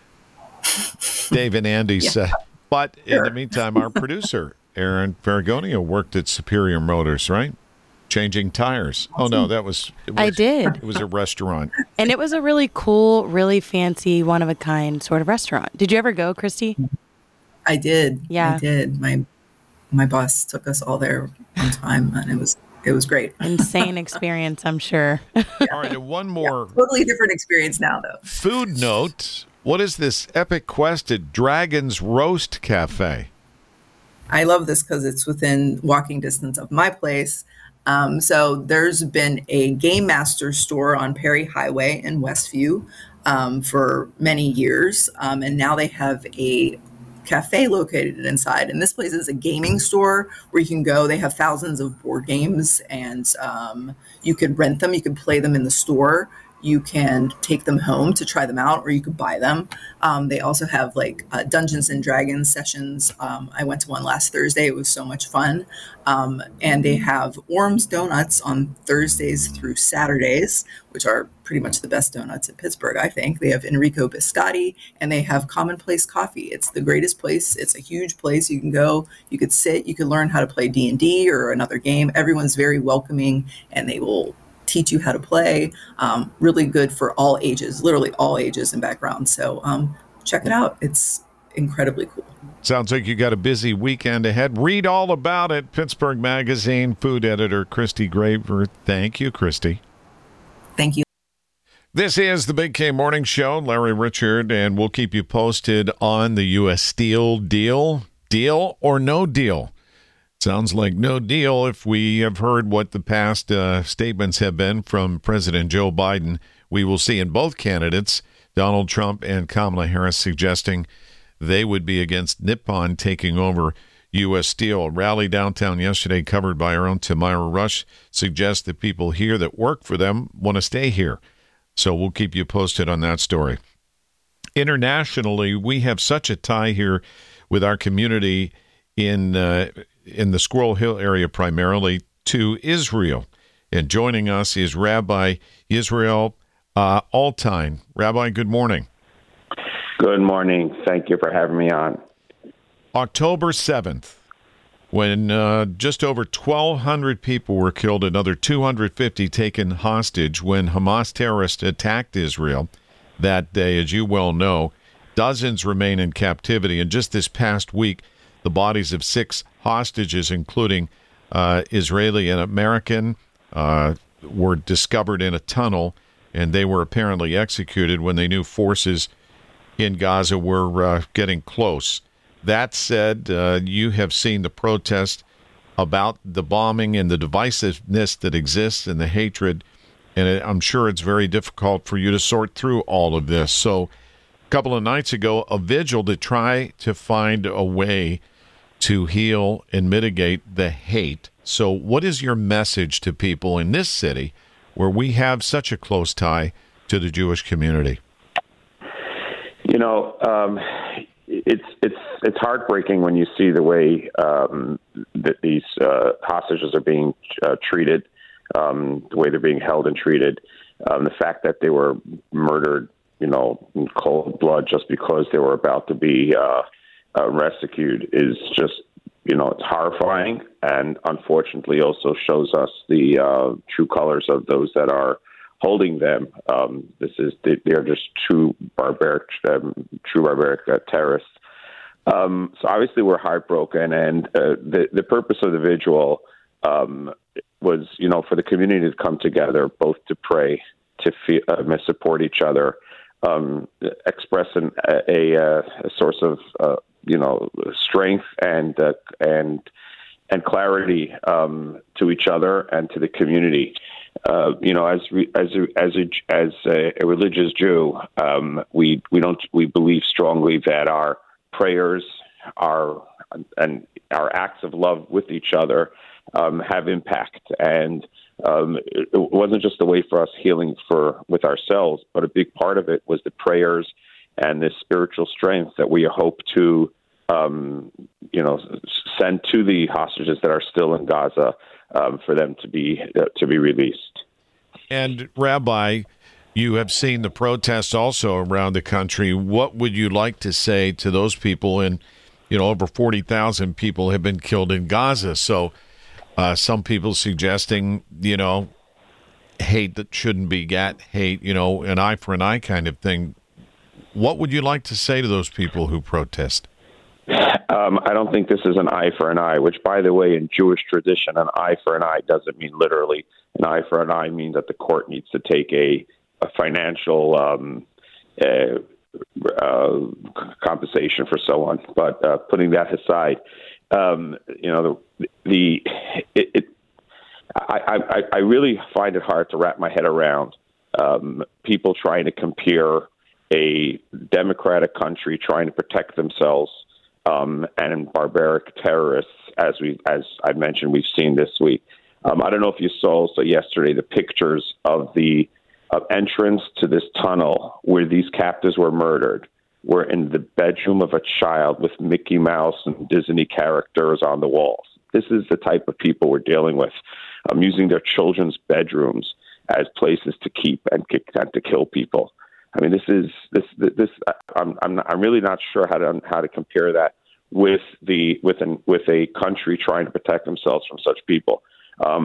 Speaker 3: Dave and Andy's. But in the meantime, our producer, Aaron Ferragonia, worked at Superior Motors, right? Changing tires. Oh, no,
Speaker 15: I did.
Speaker 3: It was a restaurant.
Speaker 15: And it was a really cool, really fancy, one-of-a-kind sort of restaurant. Did you ever go, Christy?
Speaker 10: I did.
Speaker 15: Yeah.
Speaker 10: I did. My boss took us all there one time, and it was great.
Speaker 15: Insane experience, I'm sure.
Speaker 3: All right, and one more.
Speaker 10: Totally different experience now, though.
Speaker 3: Food note. What is this epic quest at Dragon's Roast Cafe?
Speaker 10: I love this because it's within walking distance of my place. So there's been a Game Master store on Perry Highway in Westview for many years. And now they have a cafe located inside, and this place is a gaming store where you can go. They have thousands of board games, and you could rent them. You could play them in the store. You can take them home to try them out, or you could buy them. They also have like Dungeons and Dragons sessions. I went to one last Thursday. It was so much fun. And they have Orm's Donuts on Thursdays through Saturdays, which are pretty much the best donuts in Pittsburgh, I think. They have Enrico Biscotti, and they have Commonplace Coffee. It's the greatest place. It's a huge place. You can go, you could sit, you could learn how to play D&D or another game. Everyone's very welcoming, and they will teach you how to play. Really good for all ages, literally all ages and backgrounds. So check it out. It's incredibly cool.
Speaker 3: Sounds like you got a busy weekend ahead. Read all about it. Pittsburgh Magazine food editor Christy Graver. Thank you, Christy.
Speaker 10: Thank you.
Speaker 3: This is the Big K Morning Show. Larry Richard, and we'll keep you posted on the U.S. Steel deal. Deal or no deal? Sounds like no deal if we have heard what the past statements have been from President Joe Biden. We will see in both candidates, Donald Trump and Kamala Harris, suggesting they would be against Nippon taking over U.S. Steel. A rally downtown yesterday covered by our own Tamira Rush suggests that people here that work for them want to stay here. So we'll keep you posted on that story. Internationally, we have such a tie here with our community in the Squirrel Hill area, primarily to Israel. And joining us is Rabbi Israel Altine. Rabbi, good morning.
Speaker 16: Good morning. Thank you for having me on.
Speaker 3: October 7th, when just over 1,200 people were killed, another 250 taken hostage when Hamas terrorists attacked Israel that day, as you well know. Dozens remain in captivity. And just this past week, the bodies of 6 hostages, including Israeli and American, were discovered in a tunnel, and they were apparently executed when they knew forces in Gaza were getting close. That said, you have seen the protest about the bombing and the divisiveness that exists and the hatred, and I'm sure it's very difficult for you to sort through all of this. So a couple of nights ago, a vigil to try to find a way to heal and mitigate the hate. So what is your message to people in this city where we have such a close tie to the Jewish community?
Speaker 16: You know, it's heartbreaking when you see the way that these hostages are being treated, the way they're being held and treated, the fact that they were murdered, in cold blood just because they were about to be rescued is just, it's horrifying, and unfortunately also shows us the true colors of those that are holding them. They're just true barbaric terrorists. So obviously we're heartbroken, and the purpose of the vigil was, for the community to come together, both to pray, to support each other, express a source of strength and clarity to each other and to the community. As a religious Jew, we believe strongly that our prayers our acts of love with each other have impact, and it wasn't just a way for us healing with ourselves, but a big part of it was the prayers and the spiritual strength that we hope to send to the hostages that are still in Gaza, for them to be released.
Speaker 3: And Rabbi, you have seen the protests also around the country. What would you like to say to those people? And over 40,000 people have been killed in Gaza. So some people suggesting hate that shouldn't be hate, an eye for an eye kind of thing. What would you like to say to those people who protest?
Speaker 16: I don't think this is an eye for an eye, which, by the way, in Jewish tradition, an eye for an eye doesn't mean literally. An eye for an eye means that the court needs to take a financial compensation for someone. But putting that aside, I really find it hard to wrap my head around people trying to compare a democratic country trying to protect themselves and barbaric terrorists, as I mentioned, we've seen this week. I don't know if you saw also yesterday the pictures of the entrance to this tunnel where these captives were murdered. Were in the bedroom of a child with Mickey Mouse and Disney characters on the walls. This is the type of people we're dealing with, using their children's bedrooms as places to keep and to kill people. I mean, this. I'm really not sure how to compare that with a country trying to protect themselves from such people.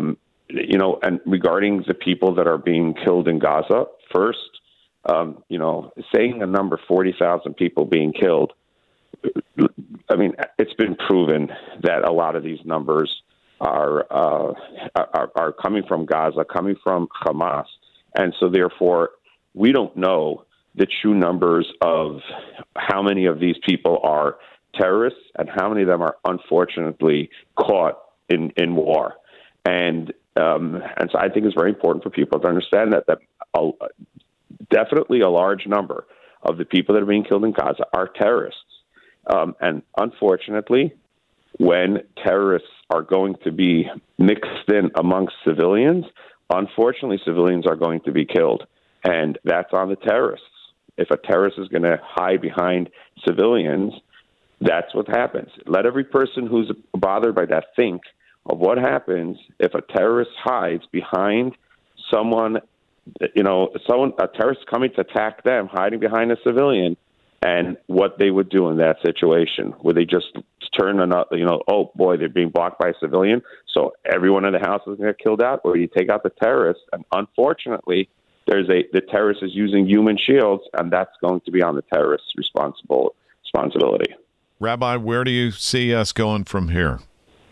Speaker 16: and regarding the people that are being killed in Gaza, first, saying a number 40,000 people being killed, I mean, it's been proven that a lot of these numbers are coming from Gaza, coming from Hamas. And so therefore, we don't know the true numbers of how many of these people are terrorists and how many of them are unfortunately caught in war. And so I think it's very important for people to understand that definitely a large number of the people that are being killed in Gaza are terrorists. And unfortunately, when terrorists are going to be mixed in amongst civilians, unfortunately, civilians are going to be killed. And that's on the terrorists. If a terrorist is going to hide behind civilians, that's what happens. Let every person who's bothered by that think of what happens if a terrorist hides behind someone, a terrorist coming to attack them, hiding behind a civilian, and what they would do in that situation. Would they just turn oh boy, they're being blocked by a civilian, so everyone in the house is going to get killed out? Or you take out the terrorist, and unfortunately, the terrorist is using human shields, and that's going to be on the terrorist's responsibility.
Speaker 3: Rabbi, where do you see us going from here?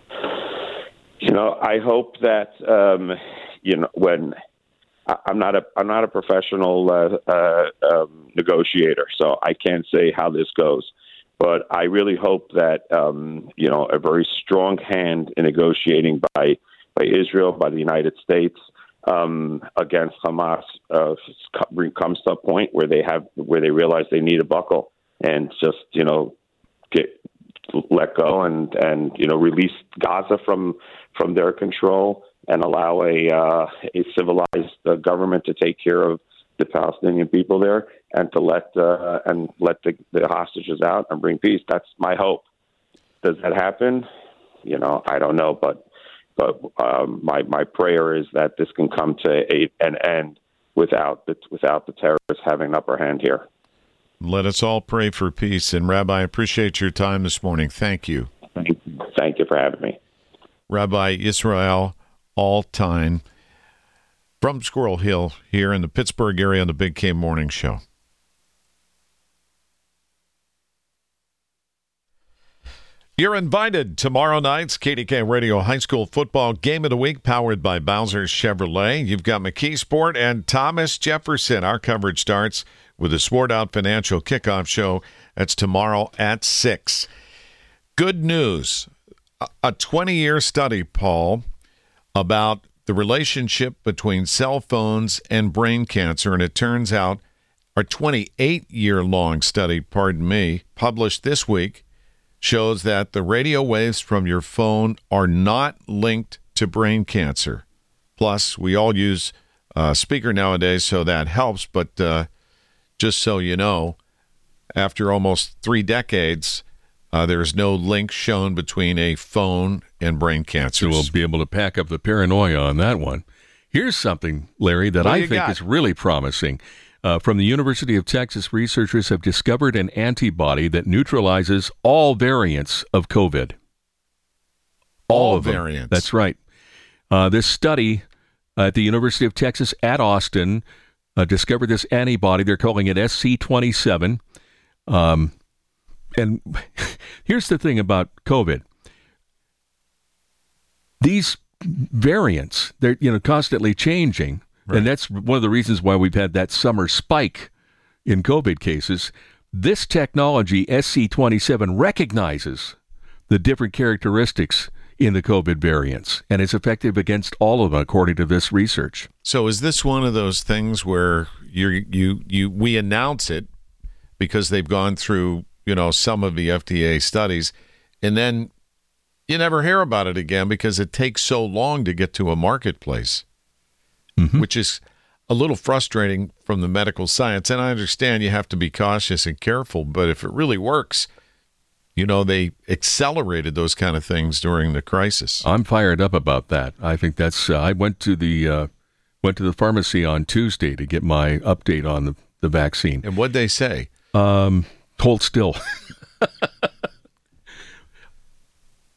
Speaker 16: I hope that when I'm not a professional negotiator, so I can't say how this goes. But I really hope that a very strong hand in negotiating by Israel, by the United States against Hamas comes to a point where they realize they need a buckle and just let go and release Gaza from their control and allow a civilized government to take care of the Palestinian people there, and to let the hostages out and bring peace. That's my hope. Does that happen? I don't know, but my prayer is that this can come to an end without the terrorists having an upper hand here.
Speaker 3: Let us all pray for peace. And Rabbi, I appreciate your time this morning. Thank you.
Speaker 16: Thank you for having me.
Speaker 3: Rabbi Israel Altine from Squirrel Hill here in the Pittsburgh area on the Big K Morning Show. You're invited tomorrow night's KDK Radio High School Football Game of the Week, powered by Bowser's Chevrolet. You've got McKeesport and Thomas Jefferson. Our coverage starts with the Sport Out Financial Kickoff Show. That's tomorrow at 6. Good news. A 20-year study, Paul, about the relationship between cell phones and brain cancer, and it turns out a 28-year-long study, published this week, shows that the radio waves from your phone are not linked to brain cancer. Plus, we all use a speaker nowadays, so that helps, but just so you know, after almost 3 decades, there is no link shown between a phone and brain cancer.
Speaker 4: So we'll be able to pack up the paranoia on that one. Here's something, Larry, that I think is really promising. From the University of Texas, researchers have discovered an antibody that neutralizes all variants of COVID. All of them.
Speaker 3: Variants.
Speaker 4: That's right. This study at the University of Texas at Austin discovered this antibody. They're calling it SC27. And here's the thing about COVID. These variants, they're constantly changing. Right. And that's one of the reasons why we've had that summer spike in COVID cases. This technology, SC27, recognizes the different characteristics in the COVID variants, and it's effective against all of them, according to this research.
Speaker 3: So is this one of those things where we announce it because they've gone through some of the FDA studies, and then you never hear about it again because it takes so long to get to a marketplace, which is a little frustrating from the medical science. And I understand you have to be cautious and careful, but if it really works, they accelerated those kind of things during the crisis.
Speaker 4: I'm fired up about that. I think that's. I went to the pharmacy on Tuesday to get my update on the vaccine.
Speaker 3: And what'd they say?
Speaker 4: Hold still.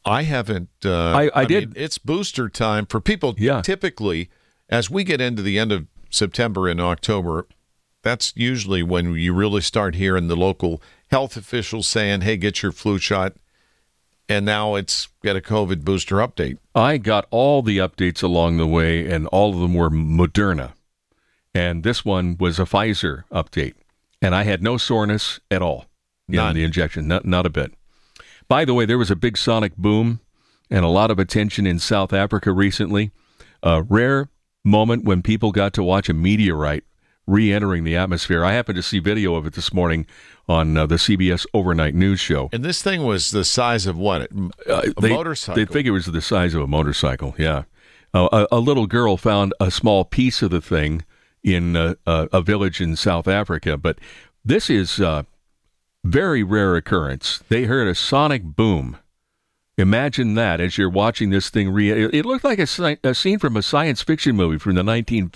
Speaker 3: I haven't.
Speaker 4: I did.
Speaker 3: Mean, it's booster time for people.
Speaker 4: Yeah.
Speaker 3: Typically, as we get into the end of September and October, that's usually when you really start hearing the local health officials saying, hey, get your flu shot. And now it's got a COVID booster update.
Speaker 4: I got all the updates along the way, and all of them were Moderna. And this one was a Pfizer update. And I had no soreness at all in the injection, not a bit. By the way, there was a big sonic boom and a lot of attention in South Africa recently. A rare moment when people got to watch a meteorite re-entering the atmosphere. I happened to see video of it this morning on the CBS Overnight News Show.
Speaker 3: And this thing was the size of what? A motorcycle?
Speaker 4: They figure it was the size of a motorcycle, yeah. A little girl found a small piece of the thing in a village in South Africa. But this is a very rare occurrence. They heard a sonic boom. Imagine that as you're watching this thing. It looked like a scene from a science fiction movie from the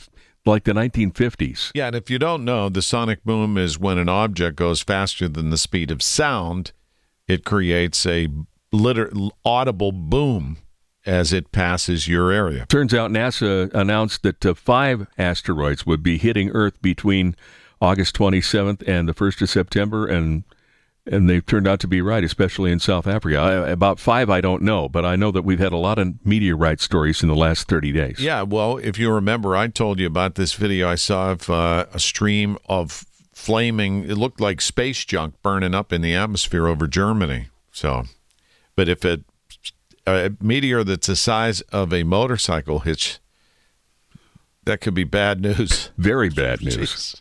Speaker 4: 1950s.
Speaker 3: Yeah, and if you don't know, the sonic boom is when an object goes faster than the speed of sound. It creates a audible boom as it passes your area.
Speaker 4: Turns out NASA announced that 5 asteroids would be hitting Earth between August 27th and the 1st of September, and they've turned out to be right, especially in South Africa. About 5, I don't know, but I know that we've had a lot of meteorite stories in the last 30 days.
Speaker 3: Yeah, well, if you remember, I told you about this video I saw of a stream of flaming, it looked like space junk burning up in the atmosphere over Germany. So, but if a meteor that's the size of a motorcycle hits, that could be bad news.
Speaker 4: Very bad news.
Speaker 3: Jeez.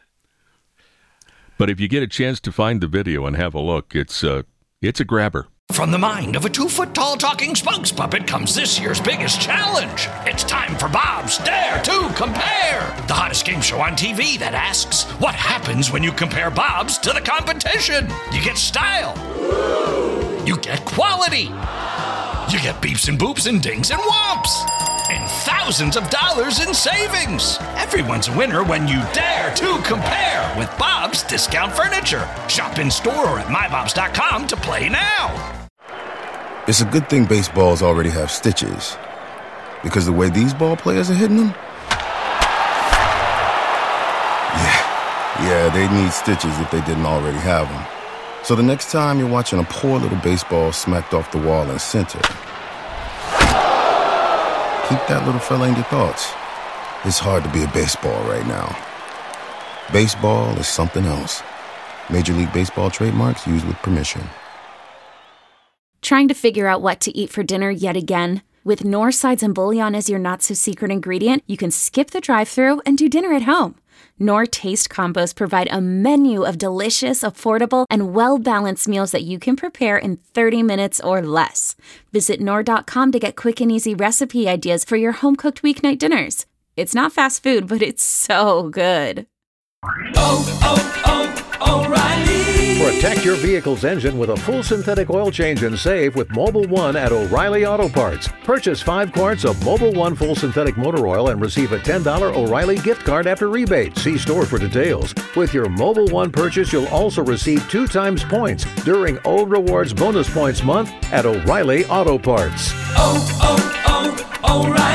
Speaker 4: But if you get a chance to find the video and have a look, it's a grabber.
Speaker 1: From the mind of a 2-foot-tall talking spokes puppet comes this year's biggest challenge. It's time for Bob's Dare to Compare, the hottest game show on TV that asks, what happens when you compare Bob's to the competition? You get style. You get quality. You get beeps and boops and dings and whomps. And thousands of dollars in savings. Everyone's a winner when you dare to compare with Bob's Discount Furniture. Shop in store or at mybobs.com to play now.
Speaker 17: It's a good thing baseballs already have stitches, because the way these ball players are hitting them, yeah, they need stitches if they didn't already have them. So the next time you're watching a poor little baseball smacked off the wall in center, keep that little fella in your thoughts. It's hard to be a baseball right now. Baseball is something else. Major League Baseball trademarks used with permission.
Speaker 18: Trying to figure out what to eat for dinner yet again? With Knorr sides and bouillon as your not-so-secret ingredient, you can skip the drive-thru and do dinner at home. Knorr Taste Combos provide a menu of delicious, affordable, and well-balanced meals that you can prepare in 30 minutes or less. Visit Knorr.com to get quick and easy recipe ideas for your home-cooked weeknight dinners. It's not fast food, but it's so good.
Speaker 20: O'Reilly. Protect your vehicle's engine with a full synthetic oil change and save with Mobil 1 at O'Reilly Auto Parts. Purchase 5 quarts of Mobil 1 full synthetic motor oil and receive a $10 O'Reilly gift card after rebate. See store for details. With your Mobil 1 purchase, you'll also receive 2 times points during Old Rewards Bonus Points Month at O'Reilly Auto Parts.
Speaker 12: O'Reilly.